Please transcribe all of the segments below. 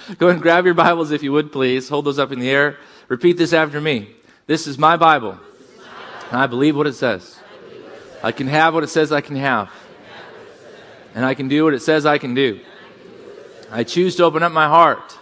Go ahead and grab your Bibles if you would, please. Hold those up in the air. Repeat this after me. This is my Bible. And I believe what it says. I can have what it says I can have. And I can do what it says I can do. I choose to open up my heart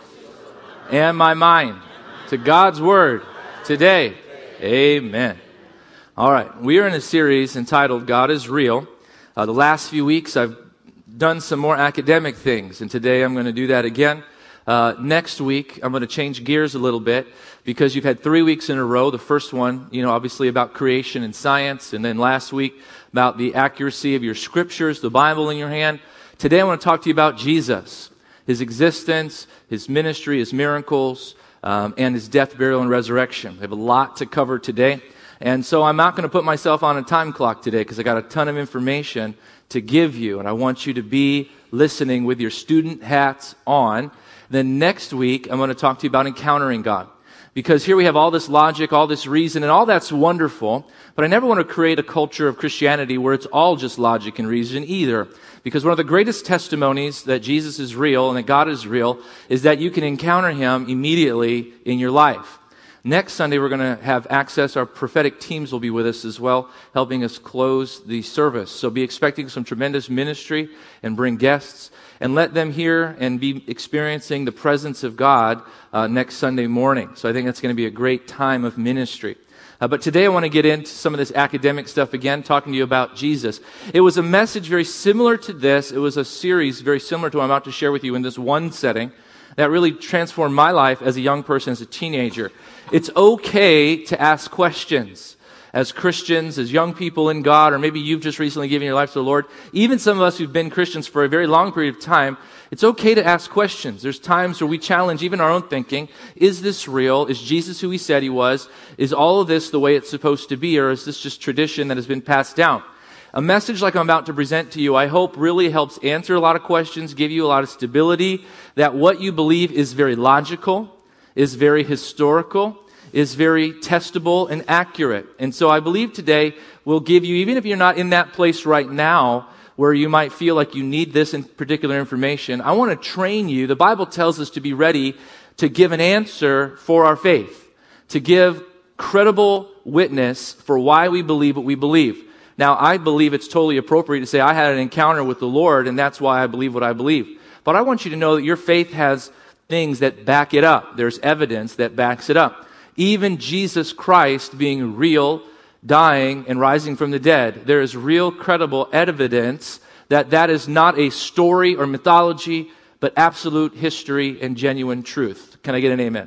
and my mind to God's Word today. Amen. All right. We are in a series entitled God is Real. The last few weeks I've done some more academic things, and today I'm going to do that again. Next week, I'm going to change gears a little bit because you've had 3 weeks in a row. The first one, obviously about creation and science, and then last week about the accuracy of your scriptures, the Bible in your hand. Today I want to talk to you about Jesus, His existence, His ministry, His miracles, and His death, burial, and resurrection. We have a lot to cover today, and so I'm not going to put myself on a time clock today because I got a ton of information to give you, and I want you to be listening with your student hats on. Then next week, I'm going to talk to you about encountering God. Because here we have all this logic, all this reason, and all that's wonderful. But I never want to create a culture of Christianity where it's all just logic and reason either. Because one of the greatest testimonies that Jesus is real and that God is real is that you can encounter Him immediately in your life. Next Sunday, we're going to have access. Our prophetic teams will be with us as well, helping us close the service. So be expecting some tremendous ministry and bring guests. And let them hear and be experiencing the presence of God next Sunday morning. So I think that's going to be a great time of ministry. But today I want to get into some of this academic stuff again, talking to you about Jesus. It was a message very similar to this. It was a series very similar to what I'm about to share with you in this one setting that really transformed my life as a young person, as a teenager. It's okay to ask questions. As Christians, as young people in God, or maybe you've just recently given your life to the Lord, even some of us who've been Christians for a very long period of time, it's okay to ask questions. There's times where we challenge even our own thinking. Is this real? Is Jesus who He said He was? Is all of this the way it's supposed to be, or is this just tradition that has been passed down? A message like I'm about to present to you, I hope really helps answer a lot of questions, give you a lot of stability, that what you believe is very logical, is very historical, is very testable and accurate. And so I believe today will give you, even if you're not in that place right now where you might feel like you need this in particular information, I want to train you. The Bible tells us to be ready to give an answer for our faith, to give credible witness for why we believe what we believe. Now, I believe it's totally appropriate to say I had an encounter with the Lord and that's why I believe what I believe. But I want you to know that your faith has things that back it up. There's evidence that backs it up. Even Jesus Christ being real, dying, and rising from the dead, there is real, credible evidence that that is not a story or mythology, but absolute history and genuine truth. Can I get an amen?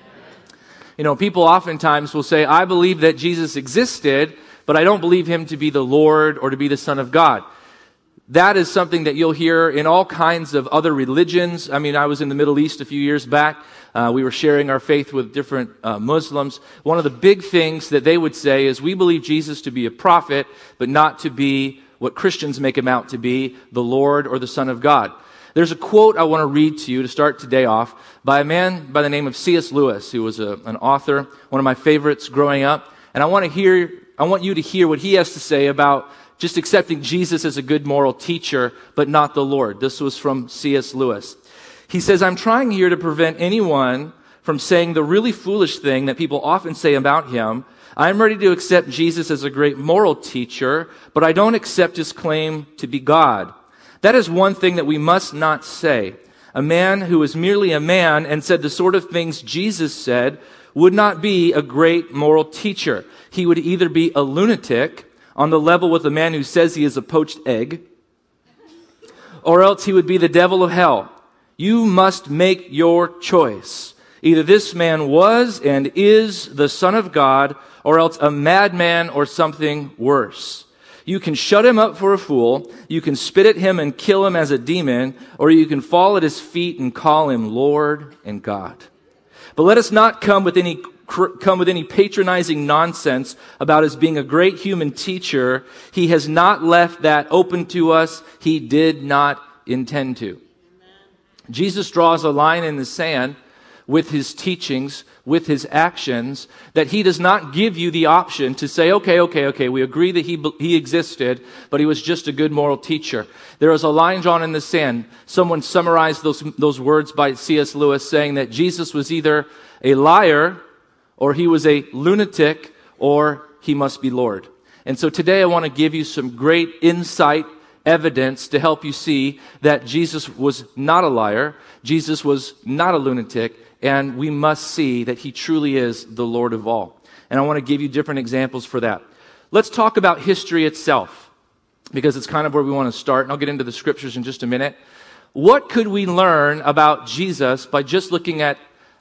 People oftentimes will say, I believe that Jesus existed, but I don't believe Him to be the Lord or to be the Son of God. That is something that you'll hear in all kinds of other religions. I was in the Middle East a few years back. We were sharing our faith with different Muslims. One of the big things that they would say is we believe Jesus to be a prophet, but not to be what Christians make Him out to be, the Lord or the Son of God. There's a quote I want to read to you to start today off by a man by the name of C.S. Lewis, who was an author, one of my favorites growing up. And I want you to hear what he has to say about just accepting Jesus as a good moral teacher, but not the Lord. This was from C.S. Lewis. He says, I'm trying here to prevent anyone from saying the really foolish thing that people often say about Him. I'm ready to accept Jesus as a great moral teacher, but I don't accept His claim to be God. That is one thing that we must not say. A man who is merely a man and said the sort of things Jesus said would not be a great moral teacher. He would either be a lunatic on the level with a man who says he is a poached egg, or else he would be the devil of hell. You must make your choice. Either this man was and is the Son of God, or else a madman or something worse. You can shut Him up for a fool, you can spit at Him and kill Him as a demon, or you can fall at His feet and call Him Lord and God. But let us not come with any patronizing nonsense about His being a great human teacher. He has not left that open to us. He did not intend to. Jesus draws a line in the sand with his teachings, with his actions, that he does not give you the option to say, okay, we agree that he existed, but he was just a good moral teacher. There is a line drawn in the sand. Someone summarized those words by C.S. Lewis, saying that Jesus was either a liar, or he was a lunatic, or he must be Lord. And so today I want to give you some great insight, evidence to help you see that Jesus was not a liar, Jesus was not a lunatic, and we must see that he truly is the Lord of all. And I want to give you different examples for that. Let's talk about history itself, because it's kind of where we want to start, and I'll get into the scriptures in just a minute. What could we learn about Jesus by just looking at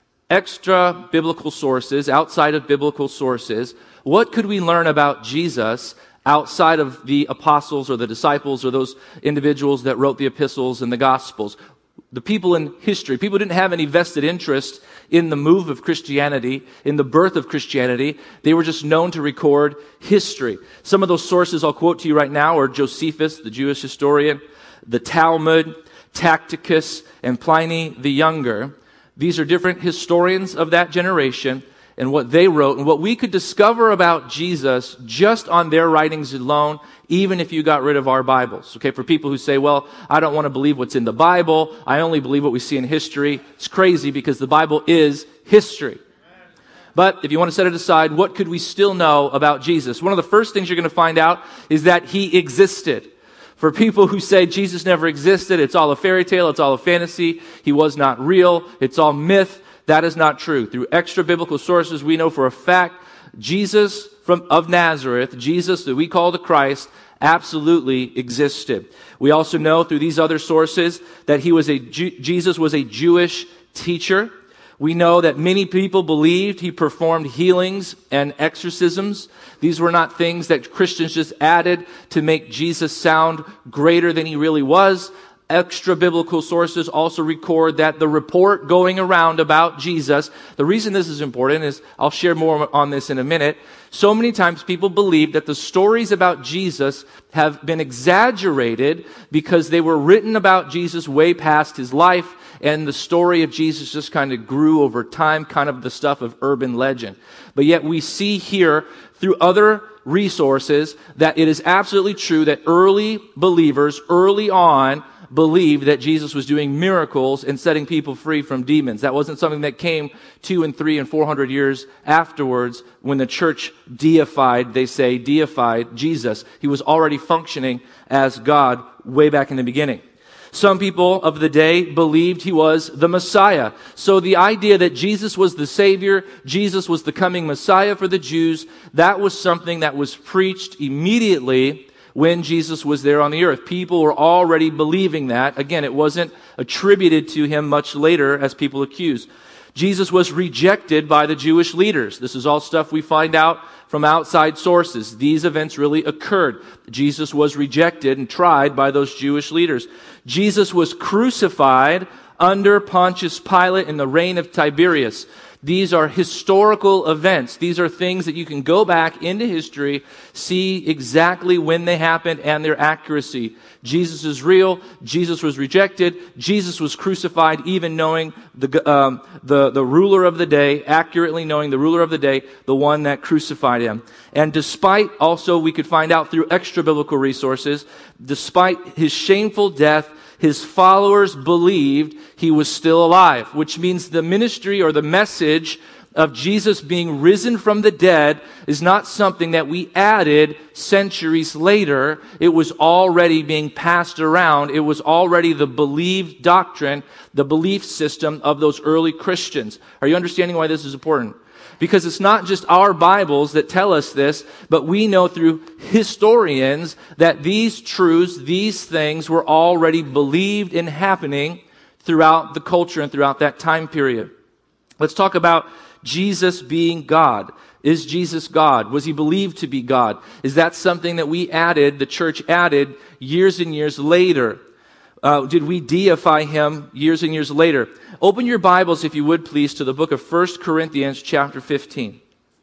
extra biblical sources, outside of biblical sources? What could we learn about Jesus outside of the apostles or the disciples or those individuals that wrote the epistles and the gospels? The people in history, people didn't have any vested interest in the move of Christianity, in the birth of Christianity. They were just known to record history. Some of those sources I'll quote to you right now are Josephus, the Jewish historian, the Talmud, Tacitus, and Pliny the Younger. These are different historians of that generation and what they wrote and what we could discover about Jesus just on their writings alone, even if you got rid of our Bibles. Okay, for people who say, well, I don't want to believe what's in the Bible, I only believe what we see in history. It's crazy because the Bible is history. But if you want to set it aside, what could we still know about Jesus? One of the first things you're going to find out is that he existed. For people who say Jesus never existed, it's all a fairy tale, it's all a fantasy, he was not real, it's all myth, that is not true. Through extra biblical sources, we know for a fact Jesus of Nazareth, Jesus that we call the Christ, absolutely existed. We also know through these other sources that Jesus was a Jewish teacher. We know that many people believed he performed healings and exorcisms. These were not things that Christians just added to make Jesus sound greater than he really was. Extra biblical sources also record that the report going around about Jesus, the reason this is important is, I'll share more on this in a minute, so many times people believe that the stories about Jesus have been exaggerated because they were written about Jesus way past his life, and the story of Jesus just kind of grew over time, kind of the stuff of urban legend. But yet we see here through other resources that it is absolutely true that early believers, early on, believed that Jesus was doing miracles and setting people free from demons. That wasn't something that came 200 and 300 and 400 years afterwards when the church deified Jesus. He was already functioning as God way back in the beginning. Some people of the day believed he was the Messiah. So the idea that Jesus was the Savior, Jesus was the coming Messiah for the Jews, that was something that was preached immediately when Jesus was there on the earth. People were already believing that. Again, it wasn't attributed to him much later as people accused. Jesus was rejected by the Jewish leaders. This is all stuff we find out from outside sources. These events really occurred. Jesus was rejected and tried by those Jewish leaders. Jesus was crucified under Pontius Pilate in the reign of Tiberius. These are historical events. These are things that you can go back into history, see exactly when they happened and their accuracy. Jesus is real. Jesus was rejected. Jesus was crucified, even knowing the ruler of the day, accurately knowing the ruler of the day, the one that crucified him. And despite, also we could find out through extra biblical resources, despite his shameful death, his followers believed he was still alive, which means the ministry or the message of Jesus being risen from the dead is not something that we added centuries later. It was already being passed around. It was already the believed doctrine, the belief system of those early Christians. Are you understanding why this is important? Because it's not just our Bibles that tell us this, but we know through historians that these truths, these things were already believed and happening throughout the culture and throughout that time period. Let's talk about Jesus being God. Is Jesus God? Was he believed to be God? Is that something that we added, the church added, years and years later? Did we deify him years and years later? Open your Bibles, if you would please, to the book of 1 Corinthians chapter 15.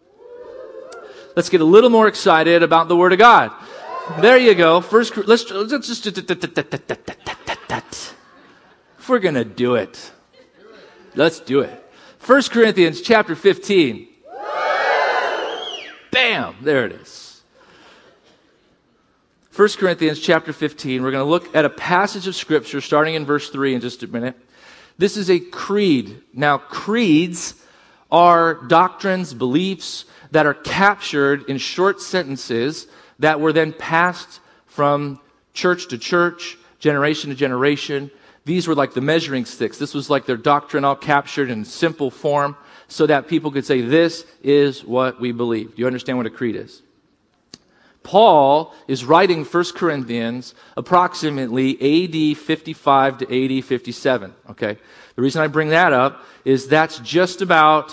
Let's get a little more excited about the Word of God. There you go. Let's just, if we're going to do it, let's do it. 1 Corinthians chapter 15. Bam! There it is. 1 Corinthians chapter 15. We're going to look at a passage of Scripture starting in verse 3 in just a minute. This is a creed. Now, creeds are doctrines, beliefs that are captured in short sentences that were then passed from church to church, generation to generation. These were like the measuring sticks. This was like their doctrine all captured in simple form so that people could say, this is what we believe. Do you understand what a creed is? Paul is writing 1 Corinthians approximately AD 55 to AD 57. Okay? The reason I bring that up is that's just about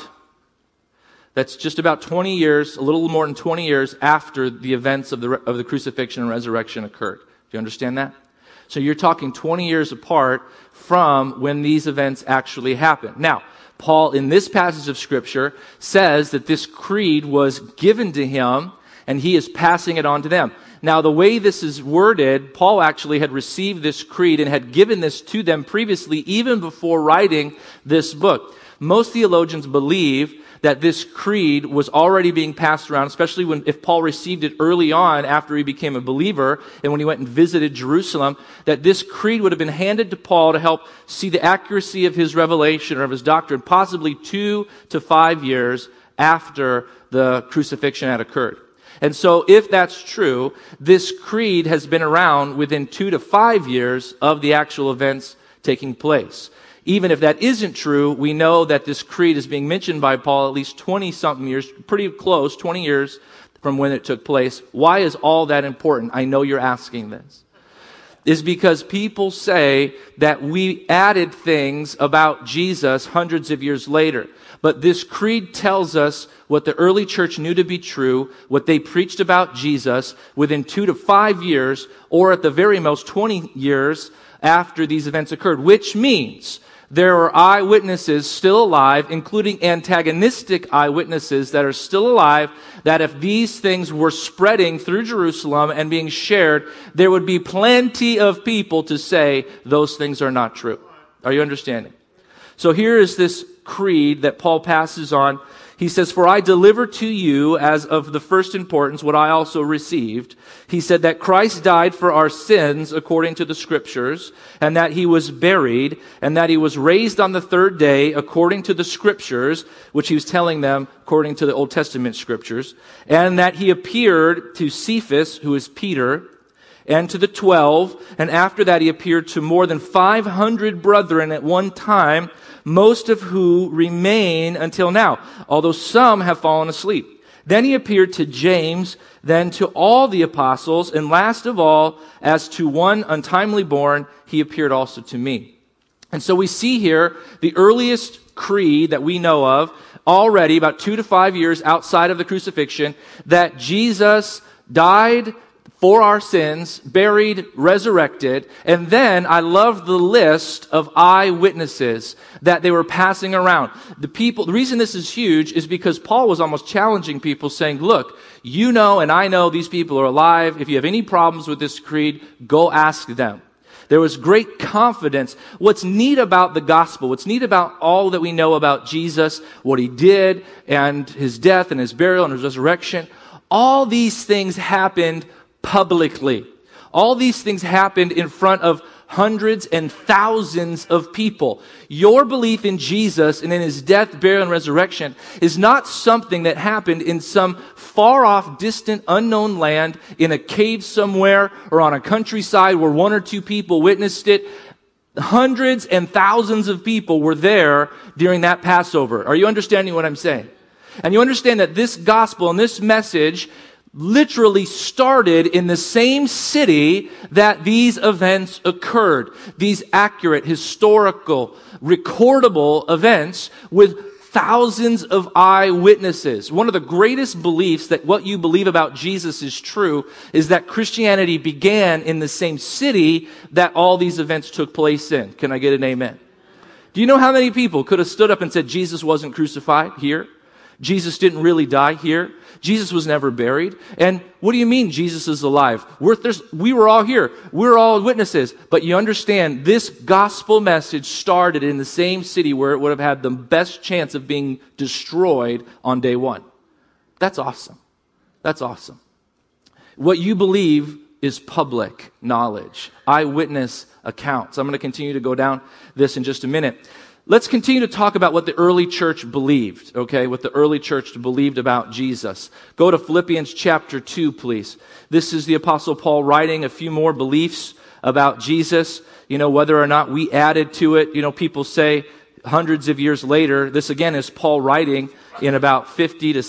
20 years, a little more than 20 years after the events of the crucifixion and resurrection occurred. Do you understand that? So you're talking 20 years apart from when these events actually happened. Now, Paul, in this passage of Scripture, says that this creed was given to him, and he is passing it on to them. Now, the way this is worded, Paul actually had received this creed and had given this to them previously, even before writing this book. Most theologians believe that this creed was already being passed around, especially if Paul received it early on after he became a believer and when he went and visited Jerusalem, that this creed would have been handed to Paul to help see the accuracy of his revelation or of his doctrine, possibly 2 to 5 years after the crucifixion had occurred. And so if that's true, this creed has been around within 2 to 5 years of the actual events taking place. Even if that isn't true, we know that this creed is being mentioned by Paul at least 20-something years, pretty close, 20 years from when it took place. Why is all that important? I know you're asking this. Is because people say that we added things about Jesus hundreds of years later. But this creed tells us what the early church knew to be true, what they preached about Jesus within 2 to 5 years, or at the very most 20 years after these events occurred, which means there are eyewitnesses still alive, including antagonistic eyewitnesses that are still alive, that if these things were spreading through Jerusalem and being shared, there would be plenty of people to say those things are not true. Are you understanding? So here is this creed that Paul passes on. He says, "For I deliver to you as of the first importance what I also received." He said that Christ died for our sins according to the Scriptures, and that he was buried, and that he was raised on the third day according to the Scriptures, which he was telling them according to the Old Testament Scriptures, and that he appeared to Cephas, who is Peter, and to the 12, and after that he appeared to more than 500 brethren at one time, most of who remain until now, although some have fallen asleep. Then he appeared to James, then to all the apostles, and last of all, as to one untimely born, he appeared also to me. And so we see here the earliest creed that we know of, already about 2 to 5 years outside of the crucifixion, that Jesus died for our sins, buried, resurrected, and then I love the list of eyewitnesses that they were passing around. The reason this is huge is because Paul was almost challenging people saying, look, you know and I know these people are alive. If you have any problems with this creed, go ask them. There was great confidence. What's neat about the gospel, what's neat about all that we know about Jesus, what he did, and his death and his burial and his resurrection, all these things happened publicly. All these things happened in front of hundreds and thousands of people. Your belief in Jesus and in his death, burial, and resurrection is not something that happened in some far-off, distant, unknown land, in a cave somewhere, or on a countryside where 1 or 2 people witnessed it. Hundreds and thousands of people were there during that Passover. Are you understanding what I'm saying? And you understand that this gospel and this message literally started in the same city that these events occurred. These accurate, historical, recordable events with thousands of eyewitnesses. One of the greatest beliefs that what you believe about Jesus is true is that Christianity began in the same city that all these events took place in. Can I get an amen? Do you know how many people could have stood up and said Jesus wasn't crucified here? Jesus didn't really die here. Jesus was never buried. And what do you mean Jesus is alive? We were all here. We're all witnesses. But you understand, this gospel message started in the same city where it would have had the best chance of being destroyed on day one. That's awesome. That's awesome. What you believe is public knowledge, eyewitness accounts. I'm going to continue to go down this in just a minute. Let's continue to talk about what the early church believed, okay? What the early church believed about Jesus. Go to Philippians chapter 2, please. This is the Apostle Paul writing a few more beliefs about Jesus. You know, whether or not we added to it, you know, people say hundreds of years later. This again is Paul writing in about 50 to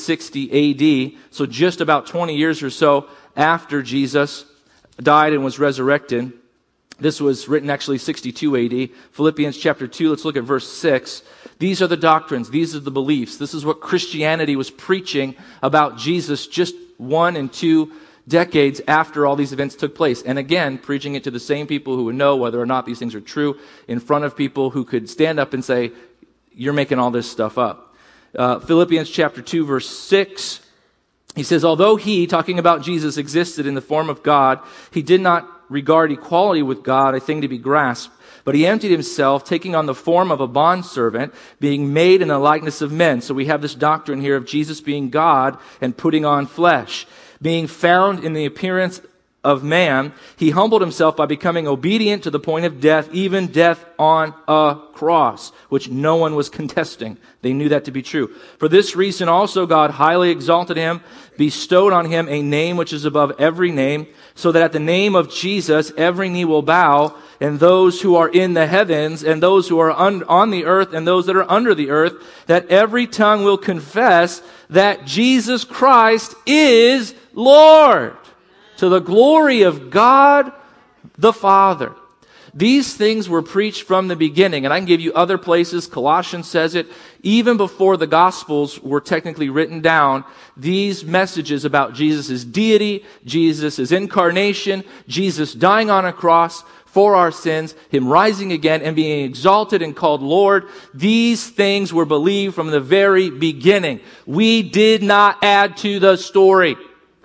60 AD. So just about 20 years or so after Jesus died and was resurrected. This was written actually 62 AD. Philippians chapter 2, let's look at verse 6. These are the doctrines. These are the beliefs. This is what Christianity was preaching about Jesus just 1 and 2 decades after all these events took place. And again, preaching it to the same people who would know whether or not these things are true in front of people who could stand up and say, you're making all this stuff up. Philippians chapter 2, verse 6. He says, although he, talking about Jesus, existed in the form of God, he did not regard equality with God a thing to be grasped, but he emptied himself, taking on the form of a bondservant, being made in the likeness of men. So we have this doctrine here of Jesus being God and putting on flesh. Being found in the appearance of man, he humbled himself by becoming obedient to the point of death, even death on a cross, which no one was contesting. They knew that to be true. For this reason also God highly exalted him, bestowed on him a name which is above every name, so that at the name of Jesus every knee will bow, and those who are in the heavens, and those who are on the earth, and those that are under the earth, that every tongue will confess that Jesus Christ is Lord, to the glory of God the Father. These things were preached from the beginning, and I can give you other places. Colossians says it. Even before the Gospels were technically written down, these messages about Jesus' deity, Jesus' incarnation, Jesus dying on a cross for our sins, him rising again and being exalted and called Lord, these things were believed from the very beginning. We did not add to the story.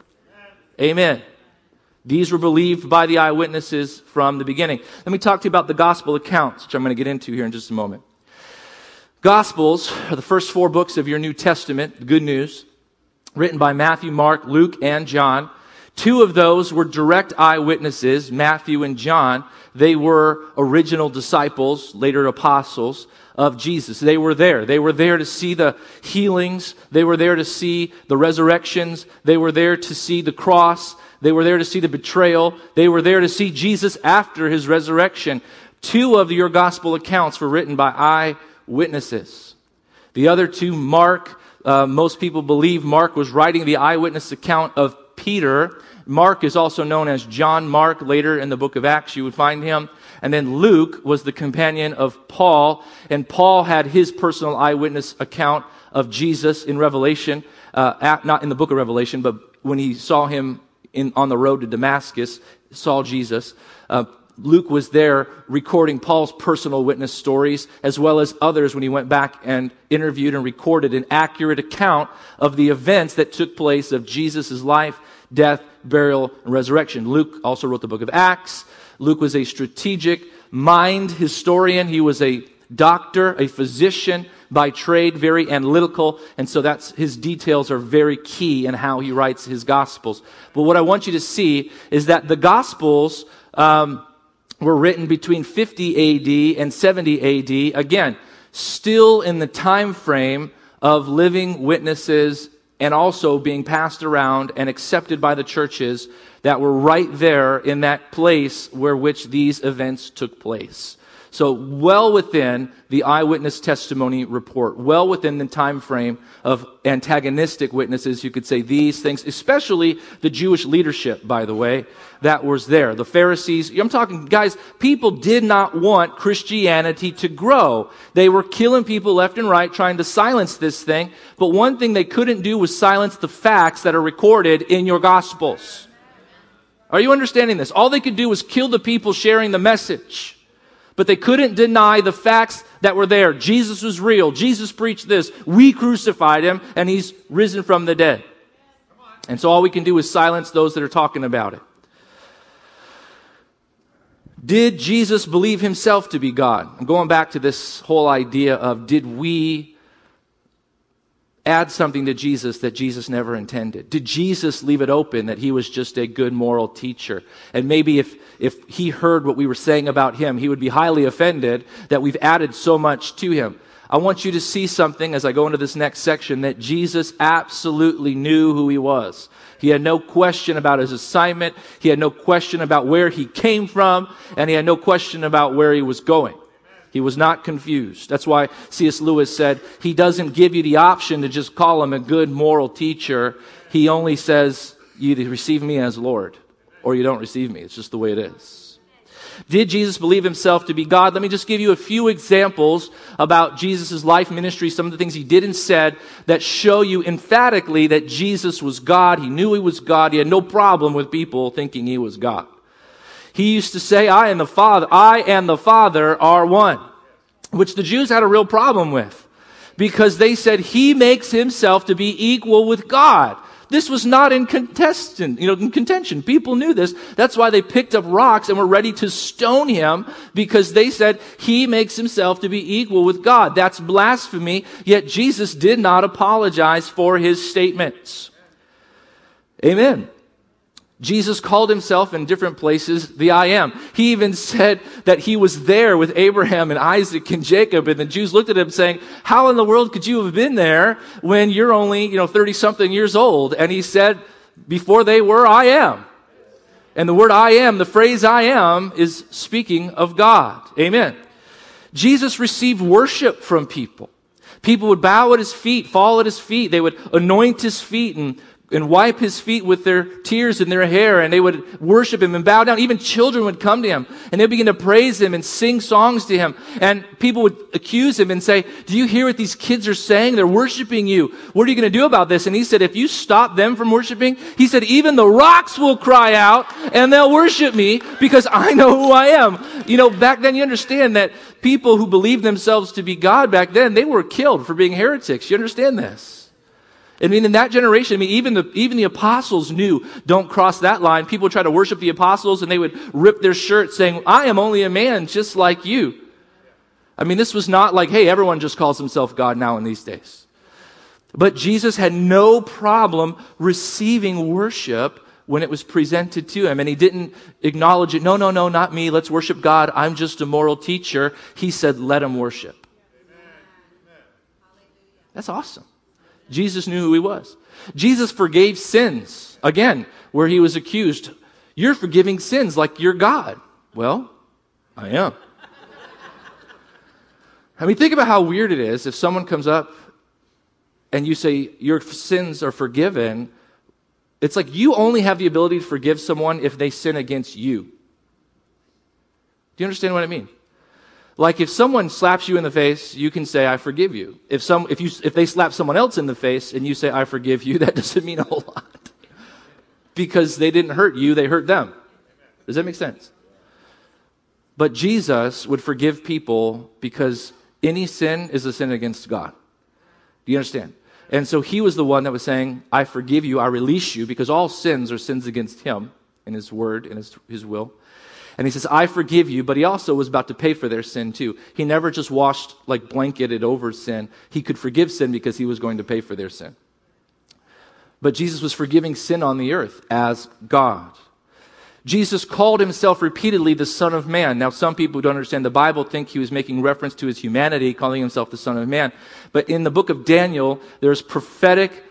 Amen. These were believed by the eyewitnesses from the beginning. Let me talk to you about the gospel accounts, which I'm going to get into here in just a moment. Gospels are the first 4 books of your New Testament, the good news, written by Matthew, Mark, Luke, and John. 2 of those were direct eyewitnesses, Matthew and John. They were original disciples, later apostles of Jesus. They were there. They were there to see the healings. They were there to see the resurrections. They were there to see the cross. They were there to see the betrayal. They were there to see Jesus after his resurrection. 2 of your gospel accounts were written by eyewitnesses. The other 2, Mark, most people believe Mark was writing the eyewitness account of Peter. Mark is also known as John Mark. Later in the book of Acts, you would find him. And then Luke was the companion of Paul. And Paul had his personal eyewitness account of Jesus in Revelation. Not in the book of Revelation, but when he saw him on the road to Damascus, saw Jesus. Luke was there recording Paul's personal witness stories, as well as others when he went back and interviewed and recorded an accurate account of the events that took place of Jesus' life, death, burial, and resurrection. Luke also wrote the book of Acts. Luke was a strategic mind historian. He was a doctor, a physician by trade, very analytical, and so his details are very key in how he writes his Gospels. But what I want you to see is that the Gospels were written between 50 AD and 70 AD, again, still in the time frame of living witnesses and also being passed around and accepted by the churches that were right there in that place where which these events took place. So well within the eyewitness testimony report, well within the time frame of antagonistic witnesses, you could say these things, especially the Jewish leadership, by the way, that was there. The Pharisees, I'm talking, guys, people did not want Christianity to grow. They were killing people left and right, trying to silence this thing. But one thing they couldn't do was silence the facts that are recorded in your Gospels. Are you understanding this? All they could do was kill the people sharing the message. but they couldn't deny the facts that were there. Jesus was real. Jesus preached this. We crucified him, and he's risen from the dead. And so all we can do is silence those that are talking about it. Did Jesus believe himself to be God? I'm going back to this whole idea of, did we add something to Jesus that Jesus never intended? Did Jesus leave it open that he was just a good moral teacher? And maybe if he heard what we were saying about him, he would be highly offended that we've added so much to him. I want you to see something as I go into this next section, that Jesus absolutely knew who he was. He had no question about his assignment. He had no question about where he came from. And he had no question about where he was going. He was not confused. That's why C.S. Lewis said, he doesn't give you the option to just call him a good moral teacher. He only says, you either receive me as Lord or you don't receive me. It's just the way it is. Did Jesus believe himself to be God? Let me just give you a few examples about Jesus' life ministry, some of the things he did and said that show you emphatically that Jesus was God. He knew he was God. He had no problem with people thinking he was God. He used to say, I and the Father are one, which the Jews had a real problem with because they said he makes himself to be equal with God. This was not in contention. People knew this. That's why they picked up rocks and were ready to stone him, because they said he makes himself to be equal with God. That's blasphemy. Yet Jesus did not apologize for his statements. Amen. Jesus called himself in different places the I Am. He even said that he was there with Abraham and Isaac and Jacob, and the Jews looked at him saying, how in the world could you have been there when you're only, 30-something years old? And he said, before they were, I am. And the word I am, the phrase I am, is speaking of God. Amen. Jesus received worship from people. People would bow at his feet, fall at his feet. They would anoint his feet and wipe his feet with their tears and their hair, and they would worship him and bow down. Even children would come to him, and they'd begin to praise him and sing songs to him. And people would accuse him and say, do you hear what these kids are saying? They're worshiping you. What are you going to do about this? And he said, if you stop them from worshiping, he said, even the rocks will cry out, and they'll worship me, because I know who I am. Back then, you understand that people who believed themselves to be God back then, they were killed for being heretics. You understand this? In that generation, even the apostles knew, don't cross that line. People would try to worship the apostles, and they would rip their shirts saying, I am only a man just like you. This was not like, hey, everyone just calls himself God now in these days. But Jesus had no problem receiving worship when it was presented to him, and he didn't acknowledge it. No, not me. Let's worship God. I'm just a moral teacher. He said, let him worship. That's awesome. Jesus knew who he was. Jesus forgave sins. Again, where he was accused, you're forgiving sins like you're God. Well, I am. Think about how weird it is if someone comes up and you say, your sins are forgiven. It's like you only have the ability to forgive someone if they sin against you. Do you understand what I mean? Like if someone slaps you in the face, you can say, I forgive you. If they slap someone else in the face and you say, I forgive you, that doesn't mean a whole lot. Because they didn't hurt you, they hurt them. Does that make sense? But Jesus would forgive people because any sin is a sin against God. Do you understand? And so he was the one that was saying, I forgive you, I release you, because all sins are sins against him and his word and his will. And he says, I forgive you, but he also was about to pay for their sin too. He never just blanketed over sin. He could forgive sin because he was going to pay for their sin. But Jesus was forgiving sin on the earth as God. Jesus called himself repeatedly the Son of Man. Now, some people who don't understand the Bible think he was making reference to his humanity, calling himself the Son of Man. But in the book of Daniel, there's a prophetic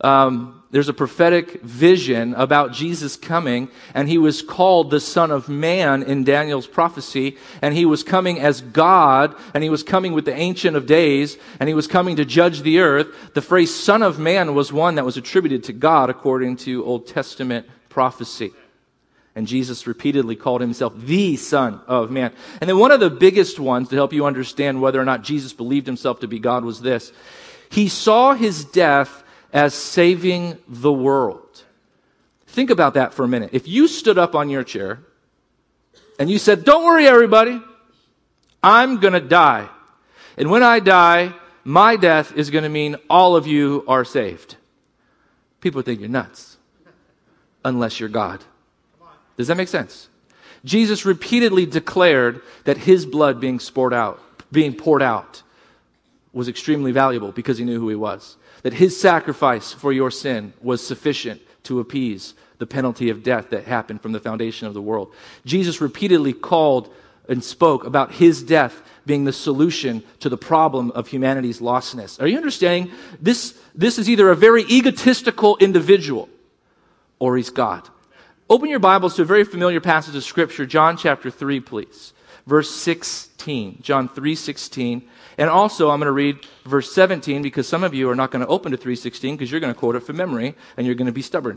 vision about Jesus coming, and he was called the Son of Man in Daniel's prophecy, and he was coming as God, and he was coming with the Ancient of Days, and he was coming to judge the earth. The phrase Son of Man was one that was attributed to God according to Old Testament prophecy. And Jesus repeatedly called himself the Son of Man. And then one of the biggest ones to help you understand whether or not Jesus believed himself to be God was this. He saw his death as saving the world. Think about that for a minute. If you stood up on your chair and you said, don't worry everybody, I'm going to die. And when I die, my death is going to mean all of you are saved. People think you're nuts. Unless you're God. Does that make sense? Jesus repeatedly declared that his blood being poured out was extremely valuable because he knew who he was. That his sacrifice for your sin was sufficient to appease the penalty of death that happened from the foundation of the world. Jesus repeatedly called and spoke about his death being the solution to the problem of humanity's lostness. Are you understanding? This is either a very egotistical individual or he's God. Open your Bibles to a very familiar passage of Scripture, John chapter 3, please. Verse 16, John 3:16. And also, I'm going to read verse 17 because some of you are not going to open to 3:16 because you're going to quote it from memory and you're going to be stubborn.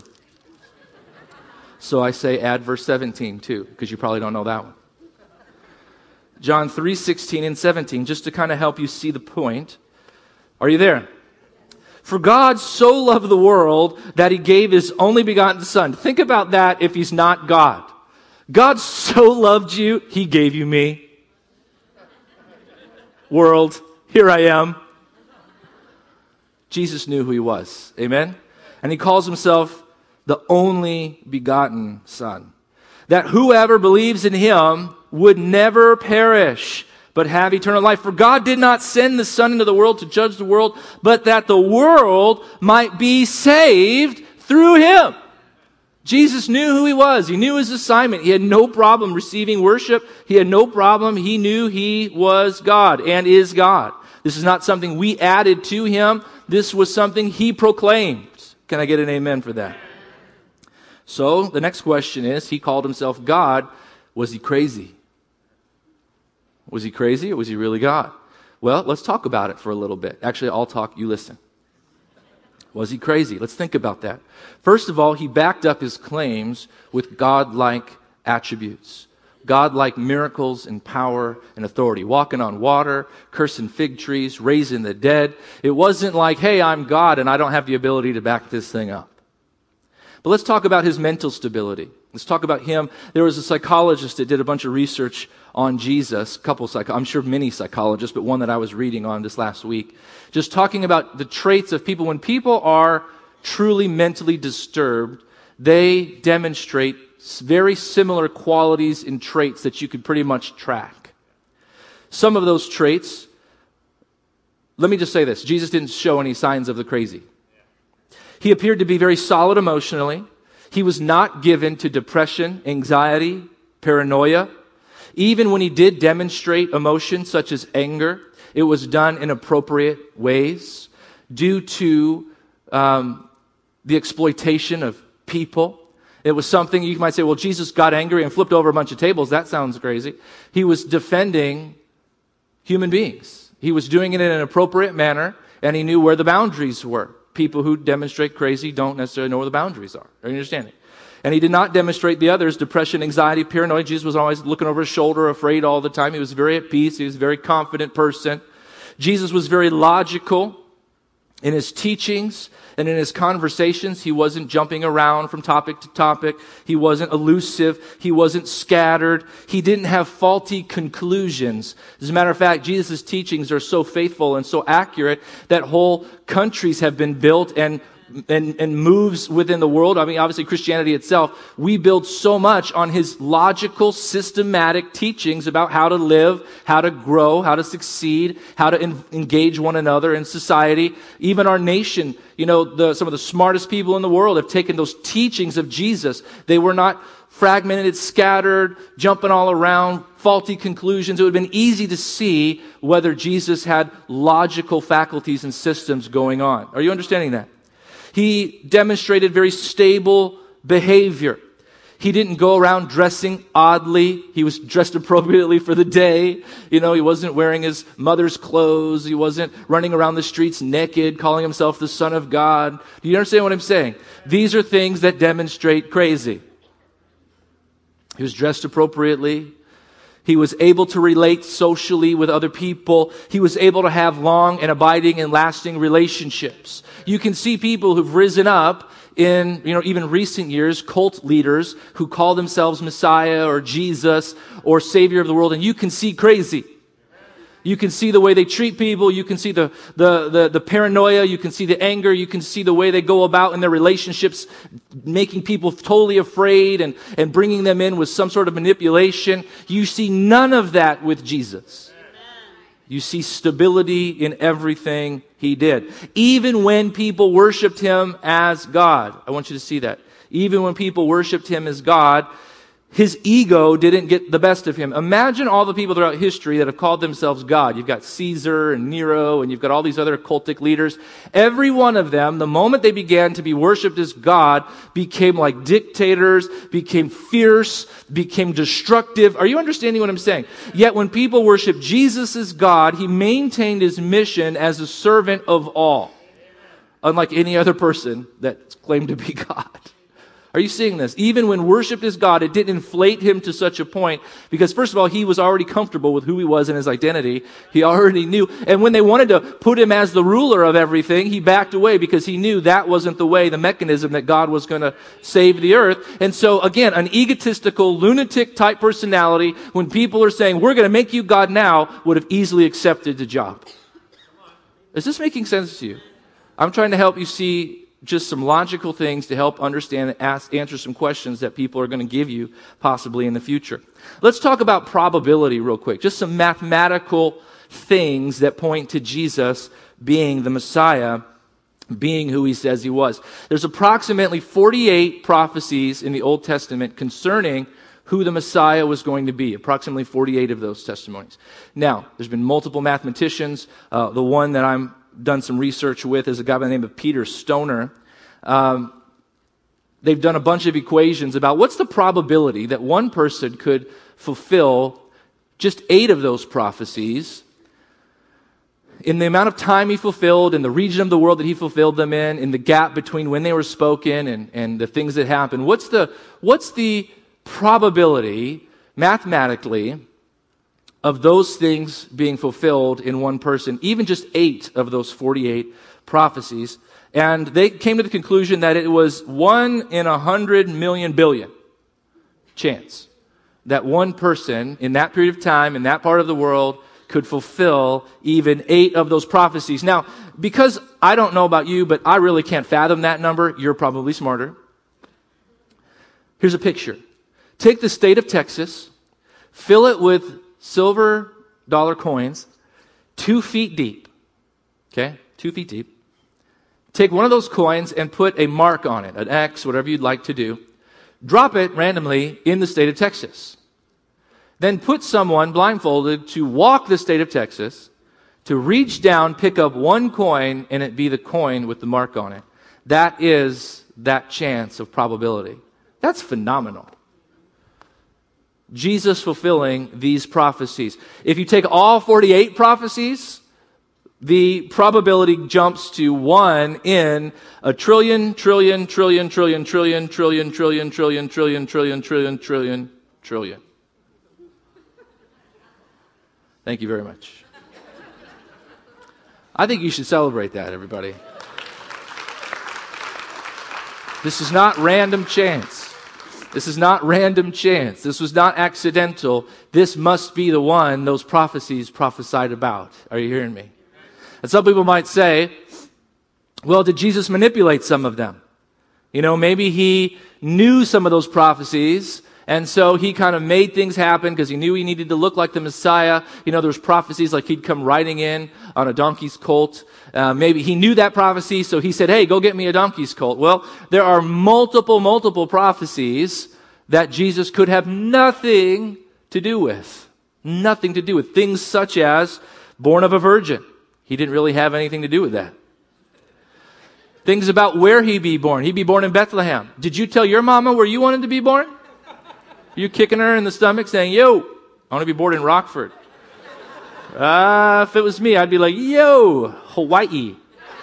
So I say add verse 17 too because you probably don't know that one. John 3:16 and 17, just to kind of help you see the point. Are you there? For God so loved the world that he gave his only begotten Son. Think about that if he's not God. God so loved you, he gave you me. World, here I am. Jesus knew who he was. Amen? And he calls himself the only begotten Son. That whoever believes in him would never perish, but have eternal life. For God did not send the Son into the world to judge the world, but that the world might be saved through him. Jesus knew who he was. He knew his assignment. He had no problem receiving worship. He had no problem. He knew he was God and is God. This is not something we added to him. This was something he proclaimed. Can I get an amen for that? So the next question is, he called himself God. Was he crazy? Was he crazy or was he really God? Well, let's talk about it for a little bit. Actually, I'll talk, you listen. Was he crazy? Let's think about that. First of all, he backed up his claims with God-like attributes. God-like miracles and power and authority. Walking on water, cursing fig trees, raising the dead. It wasn't like, hey, I'm God and I don't have the ability to back this thing up. But let's talk about his mental stability. Let's talk about him. There was a psychologist that did a bunch of research on Jesus, I'm sure many psychologists, but one that I was reading on this last week, just talking about the traits of people. When people are truly mentally disturbed, they demonstrate very similar qualities and traits that you could pretty much track. Some of those traits, let me just say this, Jesus didn't show any signs of the crazy. He appeared to be very solid emotionally. He was not given to depression, anxiety, paranoia. Even when he did demonstrate emotion such as anger, it was done in appropriate ways due to the exploitation of people. It was something you might say, well, Jesus got angry and flipped over a bunch of tables. That sounds crazy. He was defending human beings. He was doing it in an appropriate manner, and he knew where the boundaries were. People who demonstrate crazy don't necessarily know where the boundaries are. Are you understanding? And he did not demonstrate the others, depression, anxiety, paranoia. Jesus was always looking over his shoulder, afraid all the time. He was very at peace. He was a very confident person. Jesus was very logical in his teachings and in his conversations. He wasn't jumping around from topic to topic. He wasn't elusive. He wasn't scattered. He didn't have faulty conclusions. As a matter of fact, Jesus' teachings are so faithful and so accurate that whole countries have been built and moves within the world. I mean, obviously Christianity itself, we build so much on his logical, systematic teachings about how to live, how to grow, how to succeed, how to engage one another in society. Even our nation, some of the smartest people in the world have taken those teachings of Jesus. They were not fragmented, scattered, jumping all around, faulty conclusions. It would have been easy to see whether Jesus had logical faculties and systems going on. Are you understanding that? He demonstrated very stable behavior. He didn't go around dressing oddly. He was dressed appropriately for the day. He wasn't wearing his mother's clothes. He wasn't running around the streets naked, calling himself the Son of God. Do you understand what I'm saying? These are things that demonstrate crazy. He was dressed appropriately. He was able to relate socially with other people. He was able to have long and abiding and lasting relationships. You can see people who've risen up in, even recent years, cult leaders who call themselves Messiah or Jesus or Savior of the world, and you can see crazy. You can see the way they treat people. You can see the paranoia. You can see the anger. You can see the way they go about in their relationships, making people totally afraid and bringing them in with some sort of manipulation. You see none of that with Jesus. You see stability in everything he did. Even when people worshiped him as God. I want you to see that. Even when people worshiped him as God, his ego didn't get the best of him. Imagine all the people throughout history that have called themselves God. You've got Caesar and Nero, and you've got all these other cultic leaders. Every one of them, the moment they began to be worshipped as God, became like dictators, became fierce, became destructive. Are you understanding what I'm saying? Yet when people worship Jesus as God, he maintained his mission as a servant of all, unlike any other person that claimed to be God. Are you seeing this? Even when worshipped as God, it didn't inflate him to such a point because, first of all, he was already comfortable with who he was and his identity. He already knew. And when they wanted to put him as the ruler of everything, he backed away because he knew that wasn't the way, the mechanism that God was going to save the earth. And so, again, an egotistical, lunatic type personality, when people are saying, we're going to make you God now, would have easily accepted the job. Is this making sense to you? I'm trying to help you see just some logical things to help understand and answer some questions that people are going to give you possibly in the future. Let's talk about probability real quick. Just some mathematical things that point to Jesus being the Messiah, being who he says he was. There's approximately 48 prophecies in the Old Testament concerning who the Messiah was going to be. Approximately 48 of those testimonies. Now, there's been multiple mathematicians. The one that I'm done some research with is a guy by the name of Peter Stoner. They've done a bunch of equations about what's the probability that one person could fulfill just 8 of those prophecies in the amount of time he fulfilled, in the region of the world that he fulfilled them in the gap between when they were spoken and the things that happened. What's the probability mathematically of those things being fulfilled in one person, even just 8 of those 48 prophecies? And they came to the conclusion that it was 1 in 100 million billion chance that one person in that period of time, in that part of the world, could fulfill even 8 of those prophecies. Now, because I don't know about you, but I really can't fathom that number, you're probably smarter. Here's a picture. Take the state of Texas, fill it with silver dollar coins, 2 feet deep. Okay? 2 feet deep. Take one of those coins and put a mark on it, an X, whatever you'd like to do. Drop it randomly in the state of Texas. Then put someone blindfolded to walk the state of Texas, to reach down, pick up one coin, and it be the coin with the mark on it. That is that chance of probability. That's phenomenal. Jesus fulfilling these prophecies. If you take all 48 prophecies, the probability jumps to 1 in a trillion, trillion, trillion, trillion, trillion, trillion, trillion, trillion, trillion, trillion, trillion, trillion, trillion. Thank you very much. I think you should celebrate that, everybody. This is not random chance. This is not random chance. This was not accidental. This must be the one those prophecies prophesied about. Are you hearing me? And some people might say, well, did Jesus manipulate some of them? You know, maybe he knew some of those prophecies, and so he kind of made things happen because he knew he needed to look like the Messiah. You know, there's prophecies like he'd come riding in on a donkey's colt. Maybe he knew that prophecy, so he said, hey, go get me a donkey's colt. Well, there are multiple prophecies that Jesus could have nothing to do with. Nothing to do with. Things such as born of a virgin. He didn't really have anything to do with that. Things about where he'd be born. He'd be born in Bethlehem. Did you tell your mama where you wanted to be born? You kicking her in the stomach saying, yo, I want to be born in Rockford. If it was me, I'd be like, yo, Hawaii.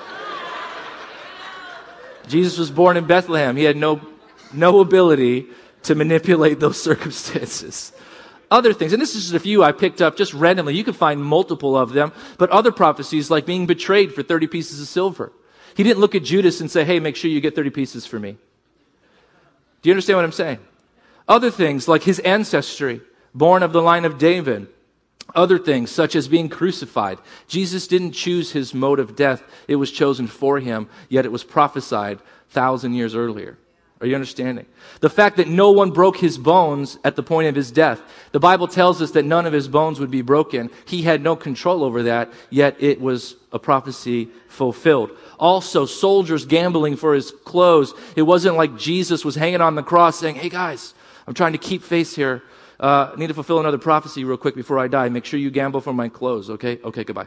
Jesus was born in Bethlehem. He had no ability to manipulate those circumstances. Other things, and this is just a few I picked up just randomly. You can find multiple of them, but other prophecies like being betrayed for 30 pieces of silver. He didn't look at Judas and say, hey, make sure you get 30 pieces for me. Do you understand what I'm saying? Other things like his ancestry, born of the line of David. Other things, such as being crucified. Jesus didn't choose his mode of death. It was chosen for him, yet it was prophesied 1,000 years earlier. Are you understanding? The fact that no one broke his bones at the point of his death. The Bible tells us that none of his bones would be broken. He had no control over that, yet it was a prophecy fulfilled. Also, soldiers gambling for his clothes. It wasn't like Jesus was hanging on the cross saying, hey guys, I'm trying to keep face here. I need to fulfill another prophecy real quick before I die. Make sure you gamble for my clothes, okay? Okay, goodbye.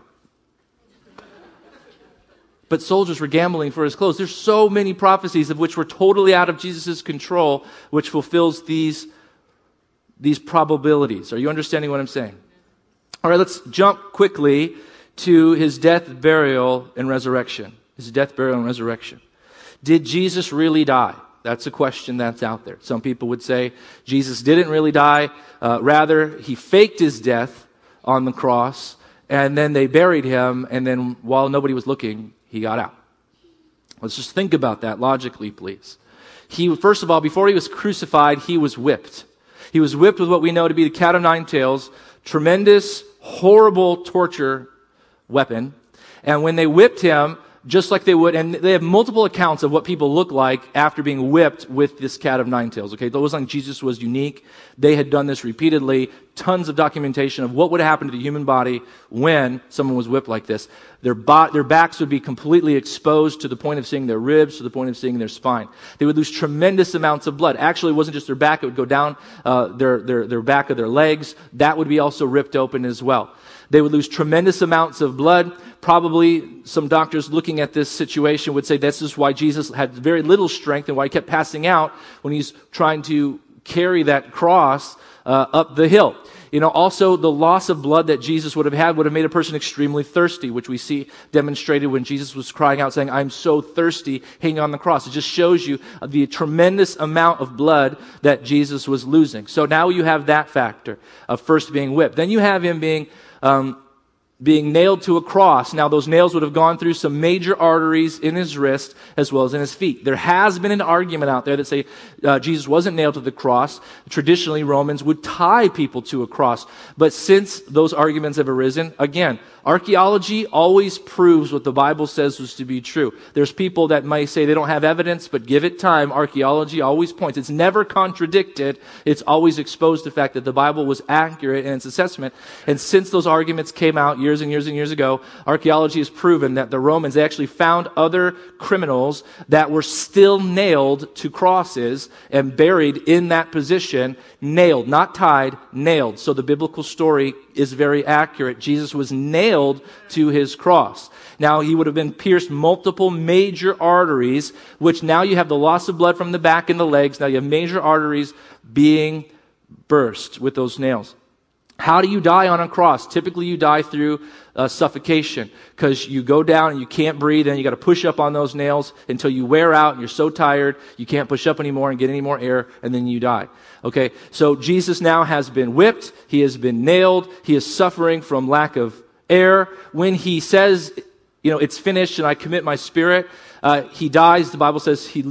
But soldiers were gambling for his clothes. There's so many prophecies of which were totally out of Jesus' control, which fulfills these probabilities. Are you understanding what I'm saying? All right, let's jump quickly to his death, burial, and resurrection. His death, burial, and resurrection. Did Jesus really die? That's a question that's out there. Some people would say Jesus didn't really die. Rather, he faked his death on the cross, and then they buried him, and then while nobody was looking, he got out. Let's just think about that logically, please. First of all, before he was crucified, he was whipped. He was whipped with what we know to be the cat of nine tails, tremendous, horrible torture weapon. And when they whipped him, just like they would, and they have multiple accounts of what people look like after being whipped with this cat of nine tails, okay? It wasn't like Jesus was unique. They had done this repeatedly. Tons of documentation of what would happen to the human body when someone was whipped like this. Their backs would be completely exposed to the point of seeing their ribs, to the point of seeing their spine. They would lose tremendous amounts of blood. Actually, it wasn't just their back. It would go down their back of their legs. That would be also ripped open as well. They would lose tremendous amounts of blood. Probably some doctors looking at this situation would say this is why Jesus had very little strength and why he kept passing out when he's trying to carry that cross up the hill. You know, also the loss of blood that Jesus would have made a person extremely thirsty, which we see demonstrated when Jesus was crying out saying, I'm so thirsty, hanging on the cross. It just shows you the tremendous amount of blood that Jesus was losing. So now you have that factor of first being whipped. Then you have him being nailed to a cross. Now, those nails would have gone through some major arteries in his wrist as well as in his feet. There has been an argument out there that say Jesus wasn't nailed to the cross. Traditionally, Romans would tie people to a cross. But since those arguments have arisen, again, archaeology always proves what the Bible says was to be true. There's people that might say they don't have evidence, but give it time. Archaeology always points. It's never contradicted. It's always exposed the fact that the Bible was accurate in its assessment. And since those arguments came out years and years and years ago, archaeology has proven that the Romans actually found other criminals that were still nailed to crosses and buried in that position, nailed, not tied, nailed. So the biblical story is very accurate. Jesus was nailed to his cross. Now, he would have been pierced multiple major arteries, which now you have the loss of blood from the back and the legs. Now you have major arteries being burst with those nails. How do you die on a cross? Typically, you die through suffocation because you go down and you can't breathe and you got to push up on those nails until you wear out and you're so tired you can't push up anymore and get any more air and then you die. Okay, so Jesus now has been whipped. He has been nailed. He is suffering from lack of air. When he says, it's finished and I commit my spirit, he dies. The Bible says he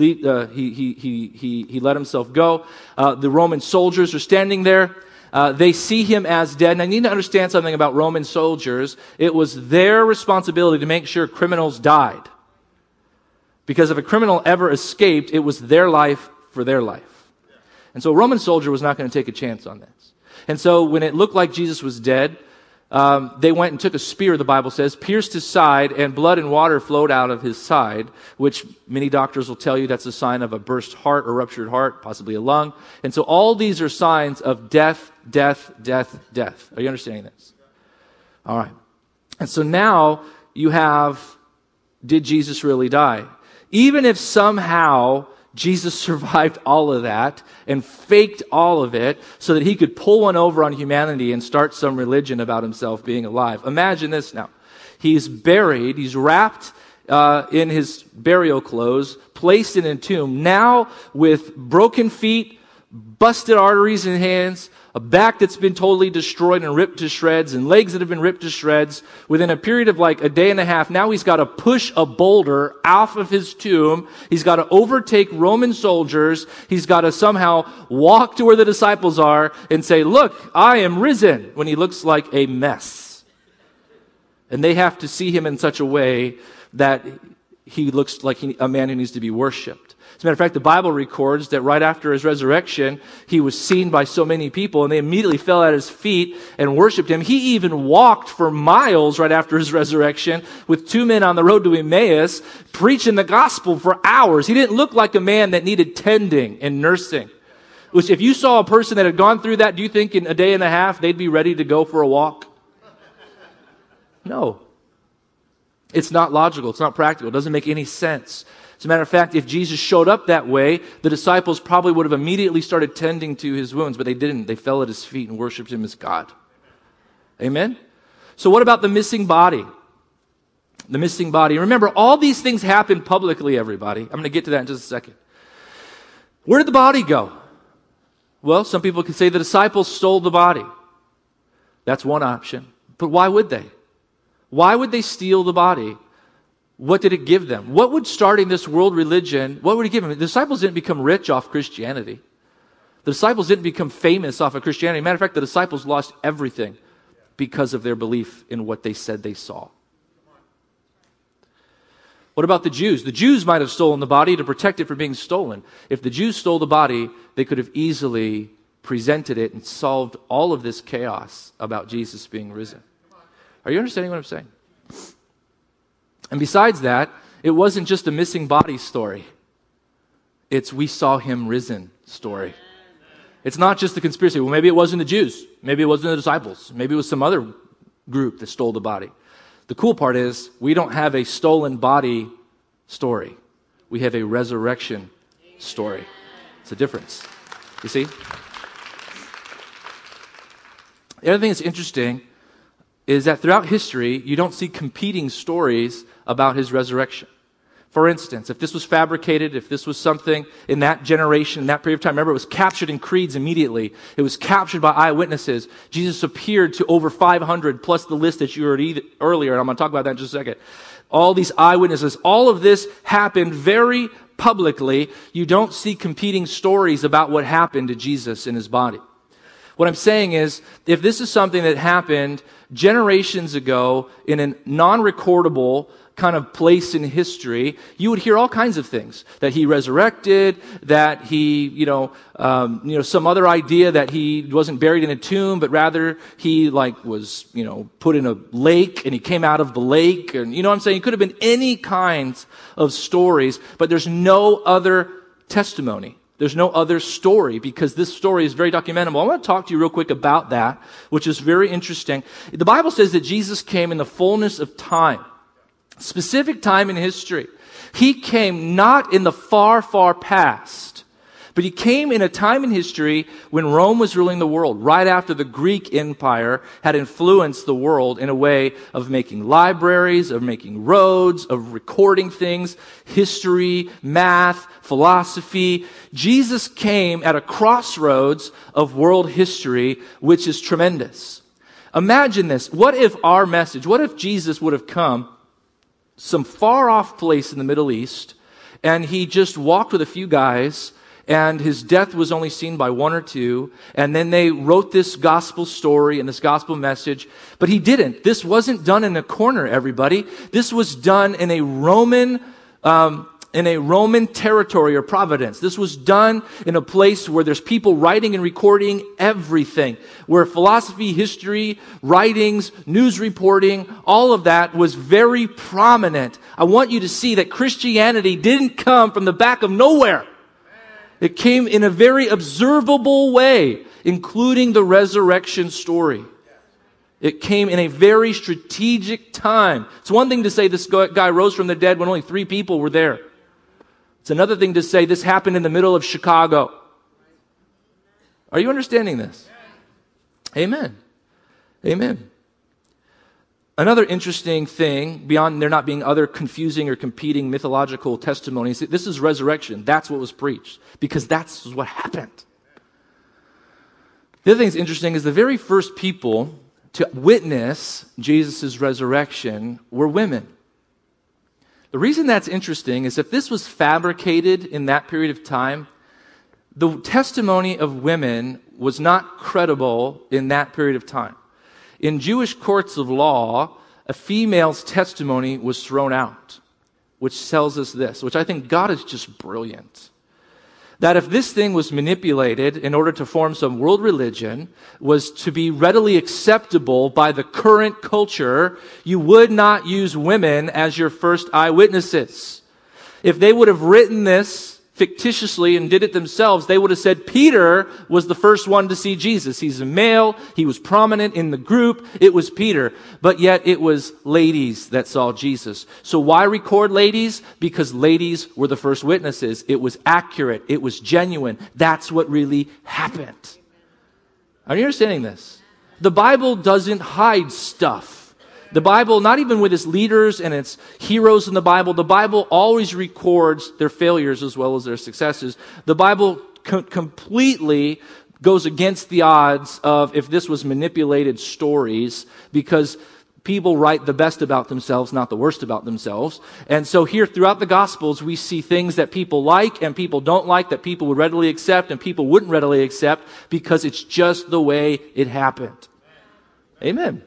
let himself go. The Roman soldiers are standing there. They see him as dead. And I need to understand something about Roman soldiers. It was their responsibility to make sure criminals died. Because if a criminal ever escaped, it was their life for their life. And so a Roman soldier was not going to take a chance on this. And so when it looked like Jesus was dead, they went and took a spear, the Bible says, pierced his side, and blood and water flowed out of his side, which many doctors will tell you that's a sign of a burst heart or ruptured heart, possibly a lung. And so all these are signs of death, death, death, death. Are you understanding this? All right. And so now you have, did Jesus really die? Even if somehow Jesus survived all of that and faked all of it so that he could pull one over on humanity and start some religion about himself being alive. Imagine this now. He's buried, he's wrapped in his burial clothes, placed in a tomb, now with broken feet, busted arteries in hands, a back that's been totally destroyed and ripped to shreds, and legs that have been ripped to shreds. Within a period of like a day and a half, now he's got to push a boulder off of his tomb. He's got to overtake Roman soldiers. He's got to somehow walk to where the disciples are and say, look, I am risen, when he looks like a mess. And they have to see him in such a way that he looks like a man who needs to be worshipped. As a matter of fact, the Bible records that right after his resurrection, he was seen by so many people, and they immediately fell at his feet and worshiped him. He even walked for miles right after his resurrection with two men on the road to Emmaus, preaching the gospel for hours. He didn't look like a man that needed tending and nursing. Which, if you saw a person that had gone through that, do you think in a day and a half they'd be ready to go for a walk? No. It's not logical. It's not practical. It doesn't make any sense. As a matter of fact, if Jesus showed up that way, the disciples probably would have immediately started tending to his wounds, but they didn't. They fell at his feet and worshiped him as God. Amen? So what about the missing body? The missing body. Remember, all these things happened publicly, everybody. I'm going to get to that in just a second. Where did the body go? Well, some people could say the disciples stole the body. That's one option. But why would they? Why would they steal the body? What did it give them? What would starting this world religion, what would it give them? The disciples didn't become rich off Christianity. The disciples didn't become famous off of Christianity. Matter of fact, the disciples lost everything because of their belief in what they said they saw. What about the Jews? The Jews might have stolen the body to protect it from being stolen. If the Jews stole the body, they could have easily presented it and solved all of this chaos about Jesus being risen. Are you understanding what I'm saying? And besides that, it wasn't just a missing body story. It's we saw him risen story. It's not just the conspiracy. Well, maybe it wasn't the Jews. Maybe it wasn't the disciples. Maybe it was some other group that stole the body. The cool part is we don't have a stolen body story. We have a resurrection story. It's a difference. You see? The other thing that's interesting is that throughout history, you don't see competing stories about his resurrection. For instance, if this was fabricated, if this was something in that generation, in that period of time, remember it was captured in creeds immediately. It was captured by eyewitnesses. Jesus appeared to over 500 plus the list that you heard earlier, and I'm going to talk about that in just a second. All these eyewitnesses, all of this happened very publicly. You don't see competing stories about what happened to Jesus in his body. What I'm saying is, if this is something that happened generations ago in a non-recordable kind of place in history, you would hear all kinds of things. That he resurrected, that he, some other idea that he wasn't buried in a tomb, but rather he was, put in a lake and he came out of the lake. And you know what I'm saying? It could have been any kinds of stories, but there's no other testimony. There's no other story because this story is very documentable. I want to talk to you real quick about that, which is very interesting. The Bible says that Jesus came in the fullness of time, specific time in history. He came not in the far, far past, but he came in a time in history when Rome was ruling the world, right after the Greek Empire had influenced the world in a way of making libraries, of making roads, of recording things, history, math, philosophy. Jesus came at a crossroads of world history, which is tremendous. Imagine this. What if our message, what if Jesus would have come some far off place in the Middle East and he just walked with a few guys and his death was only seen by one or two, and then they wrote this gospel story and this gospel message, but he didn't. This wasn't done in a corner, everybody. This was done in a Roman territory or providence. This was done in a place where there's people writing and recording everything, where philosophy, history, writings, news reporting, all of that was very prominent. I want you to see that Christianity didn't come from the back of nowhere. It came in a very observable way, including the resurrection story. It came in a very strategic time. It's one thing to say this guy rose from the dead when only 3 people were there. It's another thing to say this happened in the middle of Chicago. Are you understanding this? Amen. Amen. Another interesting thing, beyond there not being other confusing or competing mythological testimonies, this is resurrection. That's what was preached, because that's what happened. The other thing that's interesting is the very first people to witness Jesus' resurrection were women. The reason that's interesting is if this was fabricated in that period of time, the testimony of women was not credible in that period of time. In Jewish courts of law, a female's testimony was thrown out, which tells us this, which I think God is just brilliant. That if this thing was manipulated in order to form some world religion, was to be readily acceptable by the current culture, you would not use women as your first eyewitnesses. If they would have written this fictitiously and did it themselves, they would have said Peter was the first one to see Jesus. He's a male. He was prominent in the group. It was Peter. But yet it was ladies that saw Jesus. So why record ladies? Because ladies were the first witnesses. It was accurate. It was genuine. That's what really happened. Are you understanding this? The Bible doesn't hide stuff. The Bible, not even with its leaders and its heroes in the Bible always records their failures as well as their successes. The Bible completely goes against the odds of if this was manipulated stories, because people write the best about themselves, not the worst about themselves. And so here throughout the Gospels, we see things that people like and people don't like, that people would readily accept and people wouldn't readily accept, because it's just the way it happened. Amen.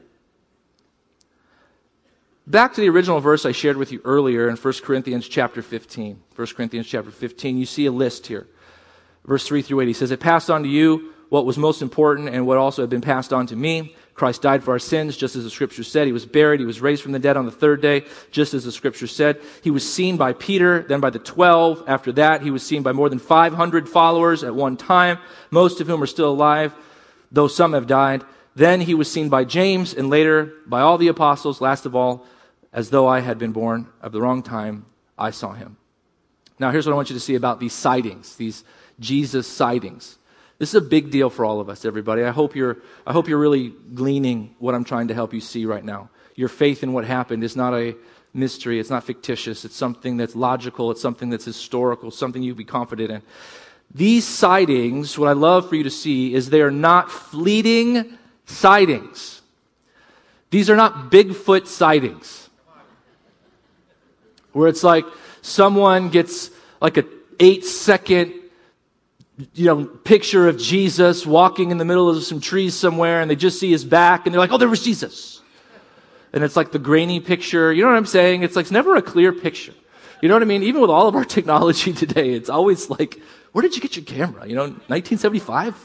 Back to the original verse I shared with you earlier in 1 Corinthians chapter 15. 1 Corinthians chapter 15, you see a list here. Verse 3 through 8, he says, "It passed on to you what was most important and what also had been passed on to me. Christ died for our sins, just as the Scripture said. He was buried. He was raised from the dead on the third day, just as the Scripture said. He was seen by Peter, then by the 12. After that, he was seen by more than 500 followers at one time, most of whom are still alive, though some have died. Then he was seen by James, and later by all the apostles. Last of all, as though I had been born of the wrong time, I saw him." Now, here's what I want you to see about these sightings, these Jesus sightings. This is a big deal for all of us, everybody. I hope you're really gleaning what I'm trying to help you see right now. Your faith in what happened is not a mystery. It's not fictitious. It's something that's logical. It's something that's historical, something you can be confident in. These sightings, what I love for you to see is they are not fleeting sightings. These are not Bigfoot sightings, where it's like someone gets like a 8-second, picture of Jesus walking in the middle of some trees somewhere, and they just see his back, and they're like, "Oh, there was Jesus." And it's like the grainy picture. You know what I'm saying? It's like, it's never a clear picture. You know what I mean? Even with all of our technology today, it's always like, where did you get your camera? 1975?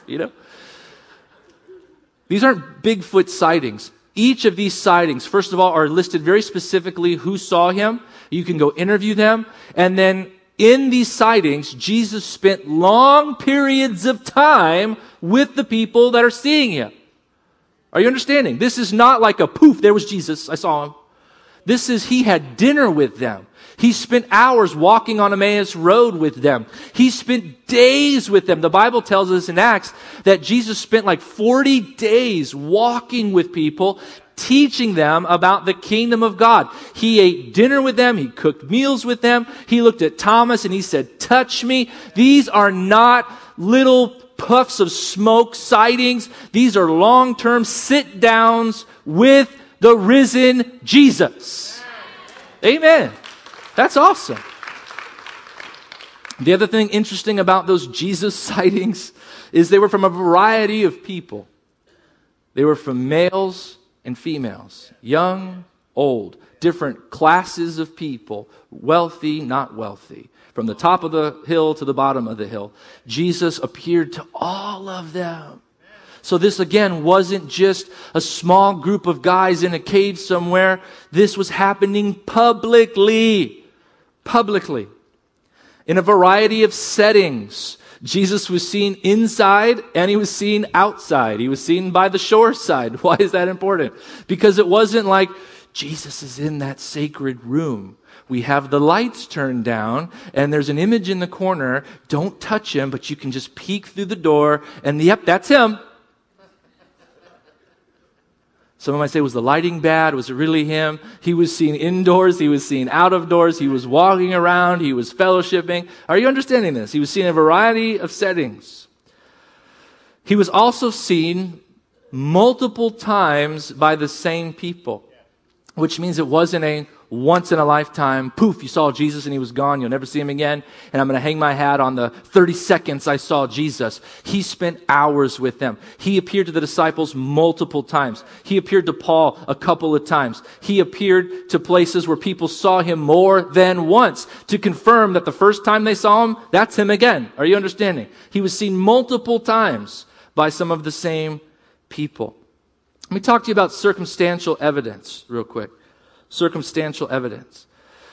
These aren't Bigfoot sightings. Each of these sightings, first of all, are listed very specifically who saw him. You can go interview them. And then in these sightings, Jesus spent long periods of time with the people that are seeing him. Are you understanding? This is not like a poof, there was Jesus, I saw him. This is, he had dinner with them. He spent hours walking on Emmaus Road with them. He spent days with them. The Bible tells us in Acts that Jesus spent like 40 days walking with people, teaching them about the kingdom of God. He ate dinner with them. He cooked meals with them. He looked at Thomas and he said, "Touch me." These are not little puffs of smoke sightings. These are long-term sit-downs with the risen Jesus. Amen. That's awesome. The other thing interesting about those Jesus sightings is they were from a variety of people. They were from males and females, young, old, different classes of people, wealthy, not wealthy, from the top of the hill to the bottom of the hill. Jesus appeared to all of them. So this, again, wasn't just a small group of guys in a cave somewhere. This was happening publicly. Publicly. In a variety of settings. Jesus was seen inside and he was seen outside. He was seen by the shore side. Why is that important? Because it wasn't like Jesus is in that sacred room. We have the lights turned down and there's an image in the corner. Don't touch him, but you can just peek through the door and yep, that's him. Someone might say, was the lighting bad? Was it really him? He was seen indoors. He was seen out of doors. He was walking around. He was fellowshipping. Are you understanding this? He was seen in a variety of settings. He was also seen multiple times by the same people, which means it wasn't a once in a lifetime, poof, you saw Jesus and he was gone, you'll never see him again, and I'm going to hang my hat on the 30 seconds I saw Jesus. He spent hours with them. He appeared to the disciples multiple times. He appeared to Paul a couple of times. He appeared to places where people saw him more than once to confirm that the first time they saw him, that's him again. Are you understanding? He was seen multiple times by some of the same people. Let me talk to you about circumstantial evidence real quick. Circumstantial evidence.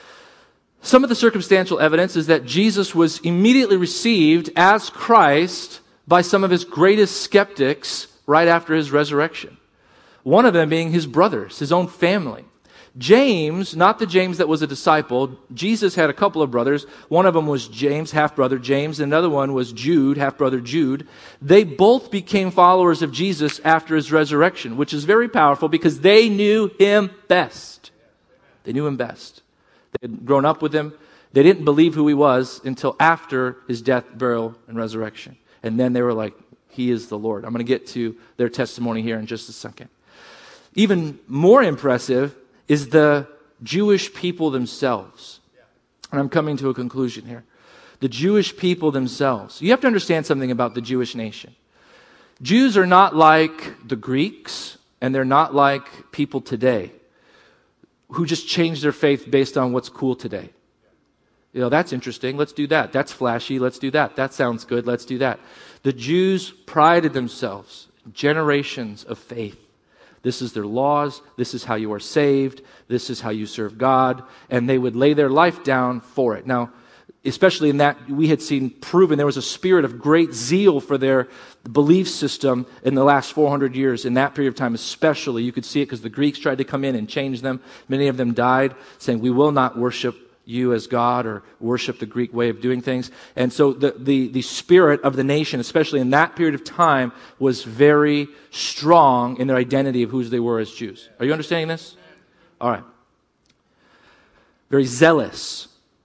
Some of the circumstantial evidence is that Jesus was immediately received as Christ by some of his greatest skeptics right after his resurrection. One of them being his brothers, his own family. James, not the James that was a disciple. Jesus had a couple of brothers. One of them was James, half-brother James. And another one was Jude, half-brother Jude. They both became followers of Jesus after his resurrection, which is very powerful because they knew him best. They knew him best. They had grown up with him. They didn't believe who he was until after his death, burial, and resurrection. And then they were like, he is the Lord. I'm going to get to their testimony here in just a second. Even more impressive is the Jewish people themselves. And I'm coming to a conclusion here. The Jewish people themselves. You have to understand something about the Jewish nation. Jews are not like the Greeks, and they're not like people today who just change their faith based on what's cool today. You know, that's interesting. Let's do that. That's flashy. Let's do that. That sounds good. Let's do that. The Jews prided themselves in generations of faith. This is their laws. This is how you are saved. This is how you serve God. And they would lay their life down for it. Now, especially in that, we had seen proven there was a spirit of great zeal for their belief system in the last 400 years. In that period of time especially, you could see it because the Greeks tried to come in and change them. Many of them died, saying, we will not worship you as God or worship the Greek way of doing things. And so the spirit of the nation, especially in that period of time, was very strong in their identity of who they were as Jews. Are you understanding this? All right. Very zealous.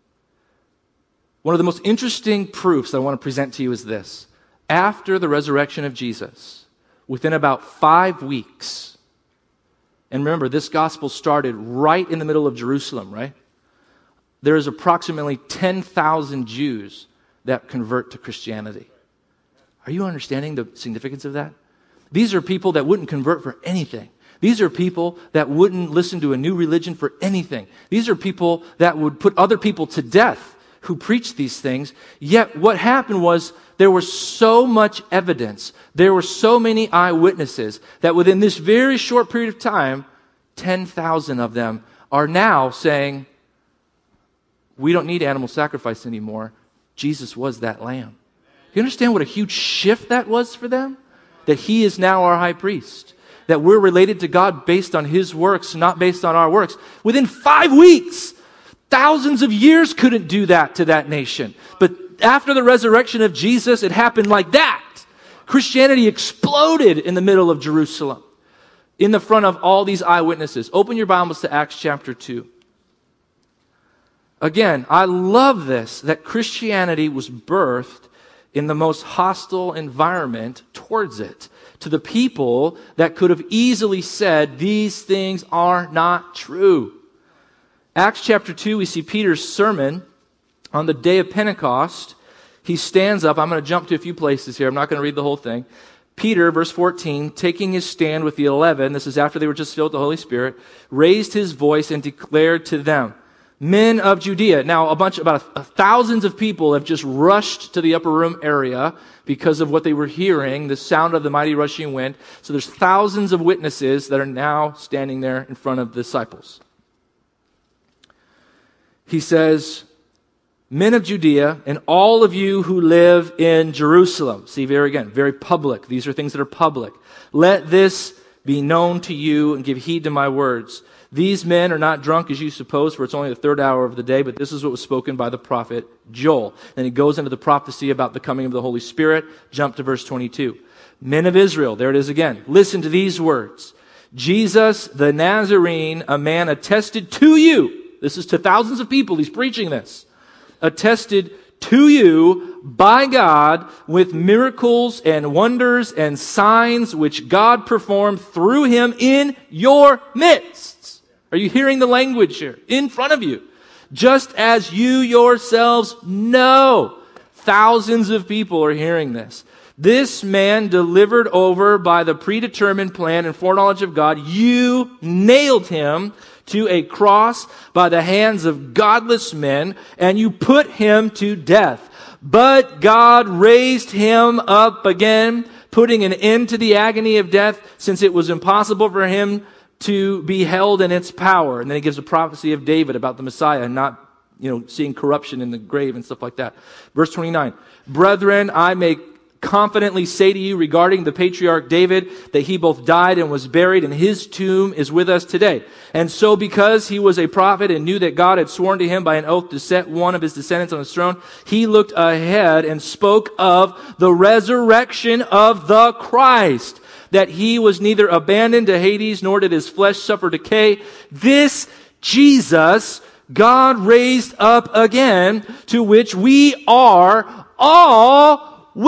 One of the most interesting proofs I want to present to you is this. After the resurrection of Jesus, within about 5 weeks, and remember, this gospel started right in the middle of Jerusalem, right? There is approximately 10,000 Jews that convert to Christianity. Are you understanding the significance of that? These are people that wouldn't convert for anything. These are people that wouldn't listen to a new religion for anything. These are people that would put other people to death who preached these things. Yet what happened was there was so much evidence. There were so many eyewitnesses that within this very short period of time, 10,000 of them are now saying, we don't need animal sacrifice anymore. Jesus was that lamb. You understand what a huge shift that was for them? That he is now our high priest. That we're related to God based on his works, not based on our works. Within 5 weeks, thousands of years couldn't do that to that nation. But after the resurrection of Jesus, it happened like that. Christianity exploded in the middle of Jerusalem, in the front of all these eyewitnesses. Open your Bibles to Acts chapter 2. Again, I love this, that Christianity was birthed in the most hostile environment towards it, to the people that could have easily said, these things are not true. Acts chapter 2, we see Peter's sermon on the day of Pentecost. He stands up. I'm going to jump to a few places here. I'm not going to read the whole thing. Peter, verse 14, taking his stand with the 11, this is after they were just filled with the Holy Spirit, raised his voice and declared to them, men of Judea. Now, about thousands of people have just rushed to the upper room area because of what they were hearing, the sound of the mighty rushing wind. So there's thousands of witnesses that are now standing there in front of the disciples. He says, men of Judea, and all of you who live in Jerusalem. See, very public. These are things that are public. Let this be known to you and give heed to my words. These men are not drunk as you suppose, for it's only the third hour of the day, but this is what was spoken by the prophet Joel. Then he goes into the prophecy about the coming of the Holy Spirit. Jump to verse 22. Men of Israel, there it is again. Listen to these words. Jesus the Nazarene, a man attested to you. This is to thousands of people. He's preaching this. Attested to you by God with miracles and wonders and signs which God performed through him in your midst. Are you hearing the language here? In front of you. Just as you yourselves know. Thousands of people are hearing this. This man delivered over by the predetermined plan and foreknowledge of God, you nailed him to a cross by the hands of godless men, and you put him to death. But God raised him up again, putting an end to the agony of death, since it was impossible for him to be held in its power. And then he gives a prophecy of David about the Messiah not, seeing corruption in the grave and stuff like that. Verse 29, brethren, I may confidently say to you regarding the patriarch David that he both died and was buried, and his tomb is with us today. And so because he was a prophet and knew that God had sworn to him by an oath to set one of his descendants on his throne, he looked ahead and spoke of the resurrection of the Christ, that he was neither abandoned to Hades, nor did his flesh suffer decay. This Jesus God raised up again, to which we are all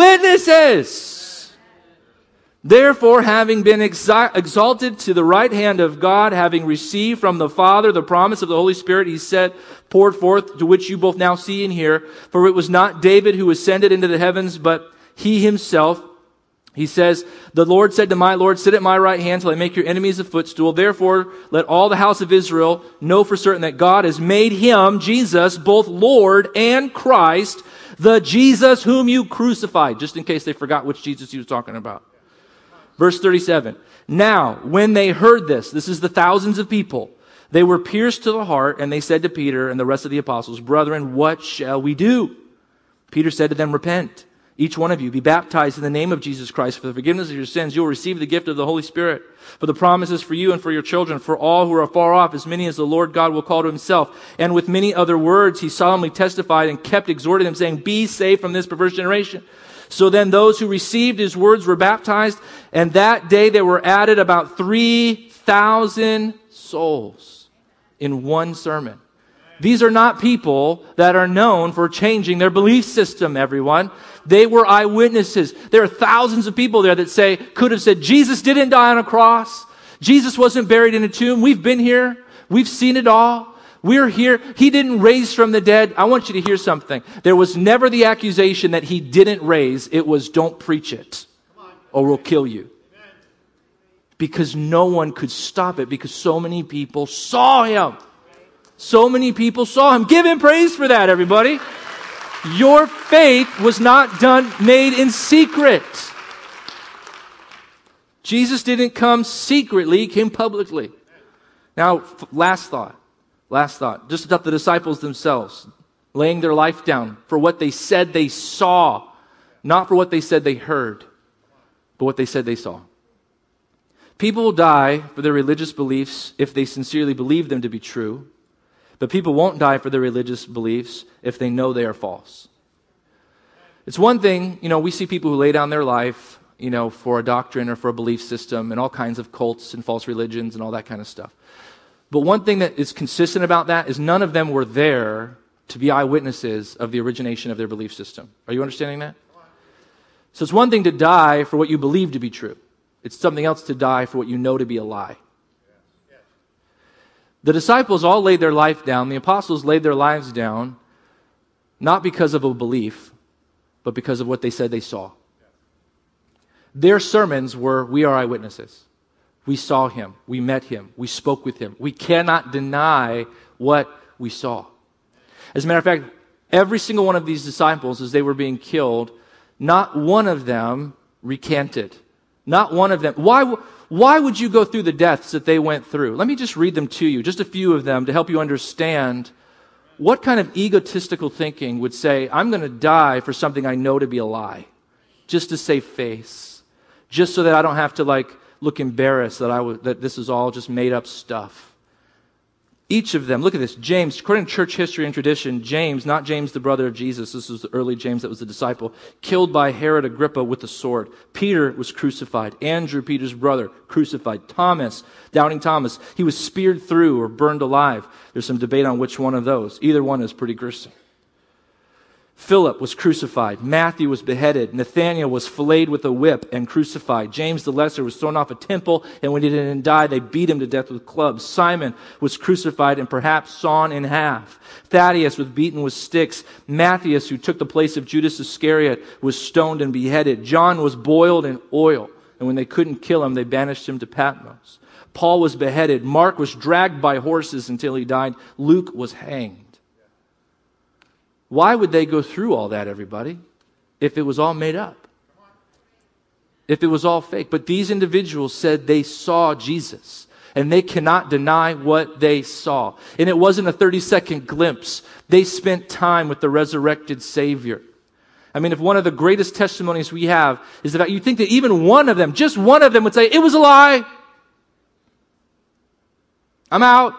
witnesses. Therefore, having been exalted to the right hand of God, having received from the Father the promise of the Holy Spirit, he said, poured forth, to which you both now see and hear. For it was not David who ascended into the heavens, but he himself. He says, the Lord said to my Lord, sit at my right hand till I make your enemies a footstool. Therefore, let all the house of Israel know for certain that God has made him, Jesus, both Lord and Christ, the Jesus whom you crucified. Just in case they forgot which Jesus he was talking about. Verse 37. Now, when they heard this is the thousands of people, they were pierced to the heart, and they said to Peter and the rest of the apostles, brethren, what shall we do? Peter said to them, repent. Each one of you be baptized in the name of Jesus Christ for the forgiveness of your sins. You will receive the gift of the Holy Spirit. For the promise is for you and for your children, for all who are far off, as many as the Lord God will call to himself. And with many other words he solemnly testified and kept exhorting them, saying, be saved from this perverse generation. So then those who received his words were baptized, and that day there were added about 3,000 souls in one sermon. These are not people that are known for changing their belief system, everyone. They were eyewitnesses. There are thousands of people there that could have said, Jesus didn't die on a cross. Jesus wasn't buried in a tomb. We've been here. We've seen it all. We're here. He didn't raise from the dead. I want you to hear something. There was never the accusation that he didn't raise. It was, don't preach it or we'll kill you. Because no one could stop it, because so many people saw him. So many people saw him. Give him praise for that, everybody. Your faith was not made in secret. Jesus didn't come secretly, he came publicly. Now, last thought. Just about the disciples themselves, laying their life down for what they said they saw, not for what they said they heard, but what they said they saw. People will die for their religious beliefs if they sincerely believe them to be true. But people won't die for their religious beliefs if they know they are false. It's one thing, we see people who lay down their life, for a doctrine or for a belief system and all kinds of cults and false religions and all that kind of stuff. But one thing that is consistent about that is none of them were there to be eyewitnesses of the origination of their belief system. Are you understanding that? So it's one thing to die for what you believe to be true. It's something else to die for what you know to be a lie. The disciples all laid their life down. The apostles laid their lives down, not because of a belief, but because of what they said they saw. Their sermons were, we are eyewitnesses. We saw him. We met him. We spoke with him. We cannot deny what we saw. As a matter of fact, every single one of these disciples, as they were being killed, not one of them recanted. Not one of them. Why would you go through the deaths that they went through? Let me just read them to you, just a few of them, to help you understand what kind of egotistical thinking would say, I'm going to die for something I know to be a lie, just to save face, just so that I don't have to look embarrassed that this is all just made up stuff. Each of them, look at this, James, according to church history and tradition, James, not James the brother of Jesus, this was the early James that was the disciple, killed by Herod Agrippa with the sword. Peter was crucified. Andrew, Peter's brother, crucified. Thomas, doubting Thomas, he was speared through or burned alive. There's some debate on which one of those. Either one is pretty gruesome. Philip was crucified. Matthew was beheaded. Nathanael was filleted with a whip and crucified. James the Lesser was thrown off a temple, and when he didn't die, they beat him to death with clubs. Simon was crucified and perhaps sawn in half. Thaddeus was beaten with sticks. Matthias, who took the place of Judas Iscariot, was stoned and beheaded. John was boiled in oil, and when they couldn't kill him, they banished him to Patmos. Paul was beheaded. Mark was dragged by horses until he died. Luke was hanged. Why would they go through all that, everybody, if it was all made up? If it was all fake? But these individuals said they saw Jesus, and they cannot deny what they saw. And it wasn't a 30-second glimpse. They spent time with the resurrected Savior. I mean, if one of the greatest testimonies we have is that you think that even one of them, just one of them would say, it was a lie. I'm out.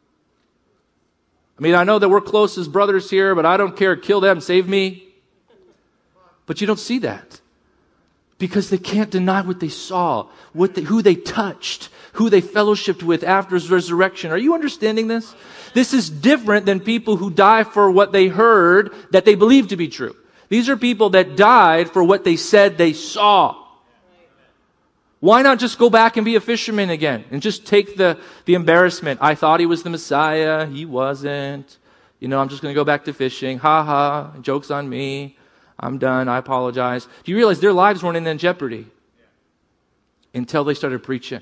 I mean, I know that we're close as brothers here, but I don't care. Kill them, save me. But you don't see that. Because they can't deny what they saw, who they touched, who they fellowshiped with after his resurrection. Are you understanding this? This is different than people who die for what they heard that they believe to be true. These are people that died for what they said they saw. Why not just go back and be a fisherman again and just take the embarrassment? I thought he was the Messiah. He wasn't. I'm just going to go back to fishing. Ha ha. Joke's on me. I'm done. I apologize. Do you realize their lives weren't in jeopardy until they started preaching?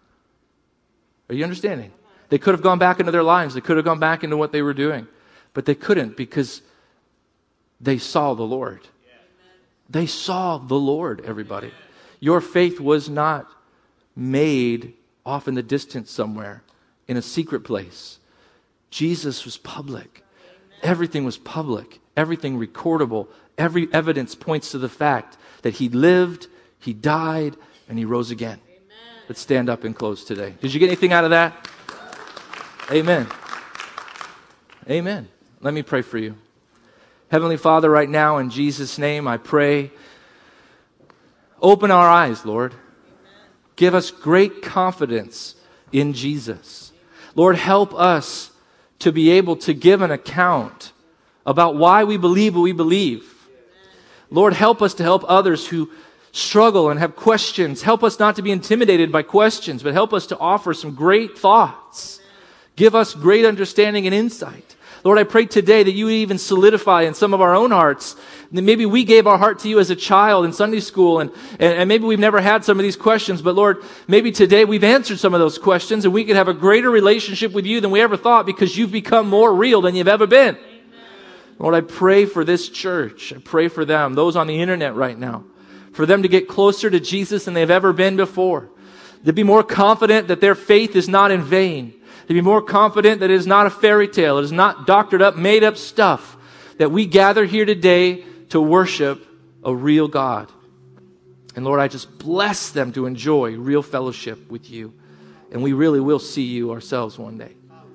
Are you understanding? They could have gone back into their lives. They could have gone back into what they were doing. But they couldn't because they saw the Lord. They saw the Lord, everybody. Your faith was not made off in the distance somewhere in a secret place. Jesus was public. Everything was public. Everything recordable. Every evidence points to the fact that he lived, he died, and he rose again. Amen. Let's stand up and close today. Did you get anything out of that? Amen. Amen. Let me pray for you. Heavenly Father, right now in Jesus' name, I pray, open our eyes, Lord. Give us great confidence in Jesus. Lord, help us to be able to give an account about why we believe what we believe. Lord, help us to help others who struggle and have questions. Help us not to be intimidated by questions, but help us to offer some great thoughts. Give us great understanding and insight. Lord, I pray today that you would even solidify in some of our own hearts. Maybe we gave our heart to you as a child in Sunday school, and maybe we've never had some of these questions, but Lord, maybe today we've answered some of those questions, and we could have a greater relationship with you than we ever thought because you've become more real than you've ever been. Amen. Lord, I pray for this church. I pray for them, those on the internet right now, for them to get closer to Jesus than they've ever been before, to be more confident that their faith is not in vain, to be more confident that it is not a fairy tale, it is not doctored up, made up stuff, that we gather here today to worship a real God. And Lord, I just bless them to enjoy real fellowship with you. And we really will see you ourselves one day.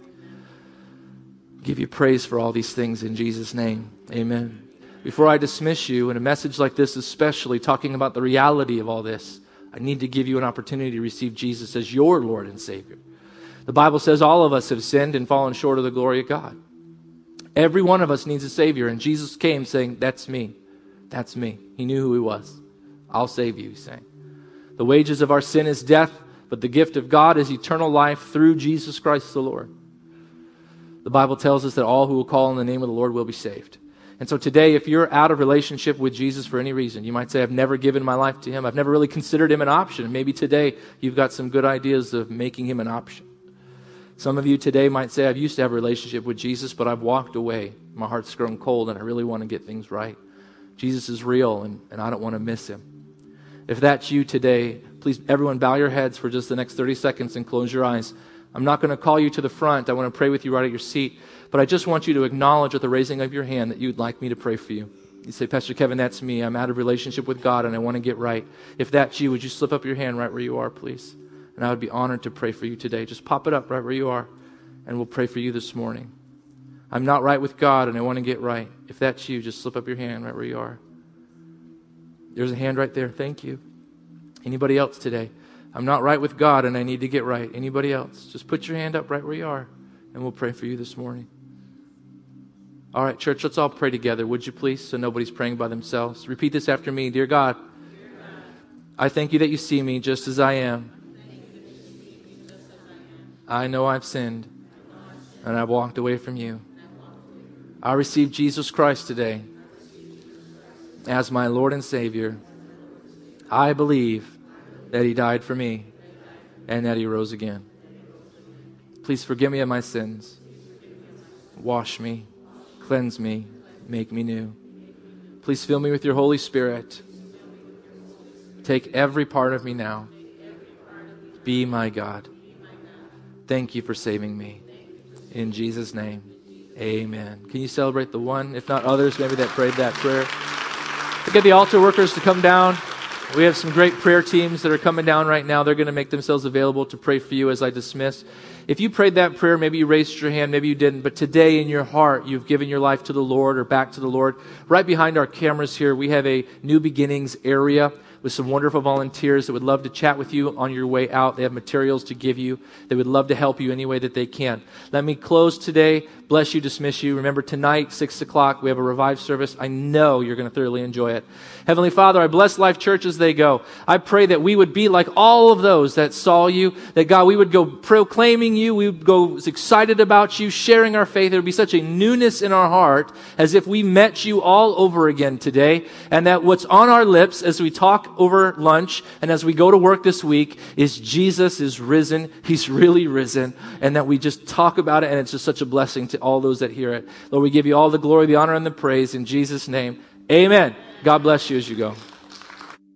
Give you praise for all these things in Jesus' name. Amen. Before I dismiss you, in a message like this especially, talking about the reality of all this, I need to give you an opportunity to receive Jesus as your Lord and Savior. The Bible says all of us have sinned and fallen short of the glory of God. Every one of us needs a Savior, and Jesus came saying, that's me. That's me. He knew who he was. I'll save you, he's saying. The wages of our sin is death, but the gift of God is eternal life through Jesus Christ the Lord. The Bible tells us that all who will call on the name of the Lord will be saved. And so today, if you're out of relationship with Jesus for any reason, you might say, I've never given my life to him. I've never really considered him an option. And maybe today you've got some good ideas of making him an option. Some of you today might say, I've used to have a relationship with Jesus, but I've walked away. My heart's grown cold and I really want to get things right. Jesus is real and I don't want to miss him. If that's you today, please everyone bow your heads for just the next 30 seconds and close your eyes. I'm not going to call you to the front. I want to pray with you right at your seat. But I just want you to acknowledge with the raising of your hand that you'd like me to pray for you. You say, Pastor Kevin, that's me. I'm out of relationship with God and I want to get right. If that's you, would you slip up your hand right where you are, please? And I would be honored to pray for you today. Just pop it up right where you are, and we'll pray for you this morning. I'm not right with God, and I want to get right. If that's you, just slip up your hand right where you are. There's a hand right there. Thank you. Anybody else today? I'm not right with God, and I need to get right. Anybody else? Just put your hand up right where you are, and we'll pray for you this morning. All right, church, let's all pray together, would you please, so nobody's praying by themselves. Repeat this after me. Dear God, I thank you that you see me just as I am. I know I've sinned, and I've walked away from you. I receive Jesus Christ today as my Lord and Savior. I believe that He died for me and that He rose again. Please forgive me of my sins. Wash me, cleanse me, make me new. Please fill me with your Holy Spirit. Take every part of me now. Be my God. Thank you for saving me. In Jesus' name, amen. Can you celebrate the one, if not others, maybe that prayed that prayer? We'll get the altar workers to come down. We have some great prayer teams that are coming down right now. They're going to make themselves available to pray for you as I dismiss. If you prayed that prayer, maybe you raised your hand, maybe you didn't, but today in your heart, you've given your life to the Lord or back to the Lord. Right behind our cameras here, we have a New Beginnings area with some wonderful volunteers that would love to chat with you on your way out. They have materials to give you. They would love to help you any way that they can. Let me close today. Bless you, dismiss you. Remember, tonight, 6 o'clock, we have a revived service. I know you're going to thoroughly enjoy it. Heavenly Father, I bless Life Church as they go. I pray that we would be like all of those that saw you, that God, we would go proclaiming you, we would go excited about you, sharing our faith. There would be such a newness in our heart as if we met you all over again today, and that what's on our lips as we talk over lunch and as we go to work this week is Jesus is risen. He's really risen, and that we just talk about it, and it's just such a blessing to all those that hear it. Lord, we give you all the glory, the honor, and the praise in Jesus' name. Amen. God bless you as you go.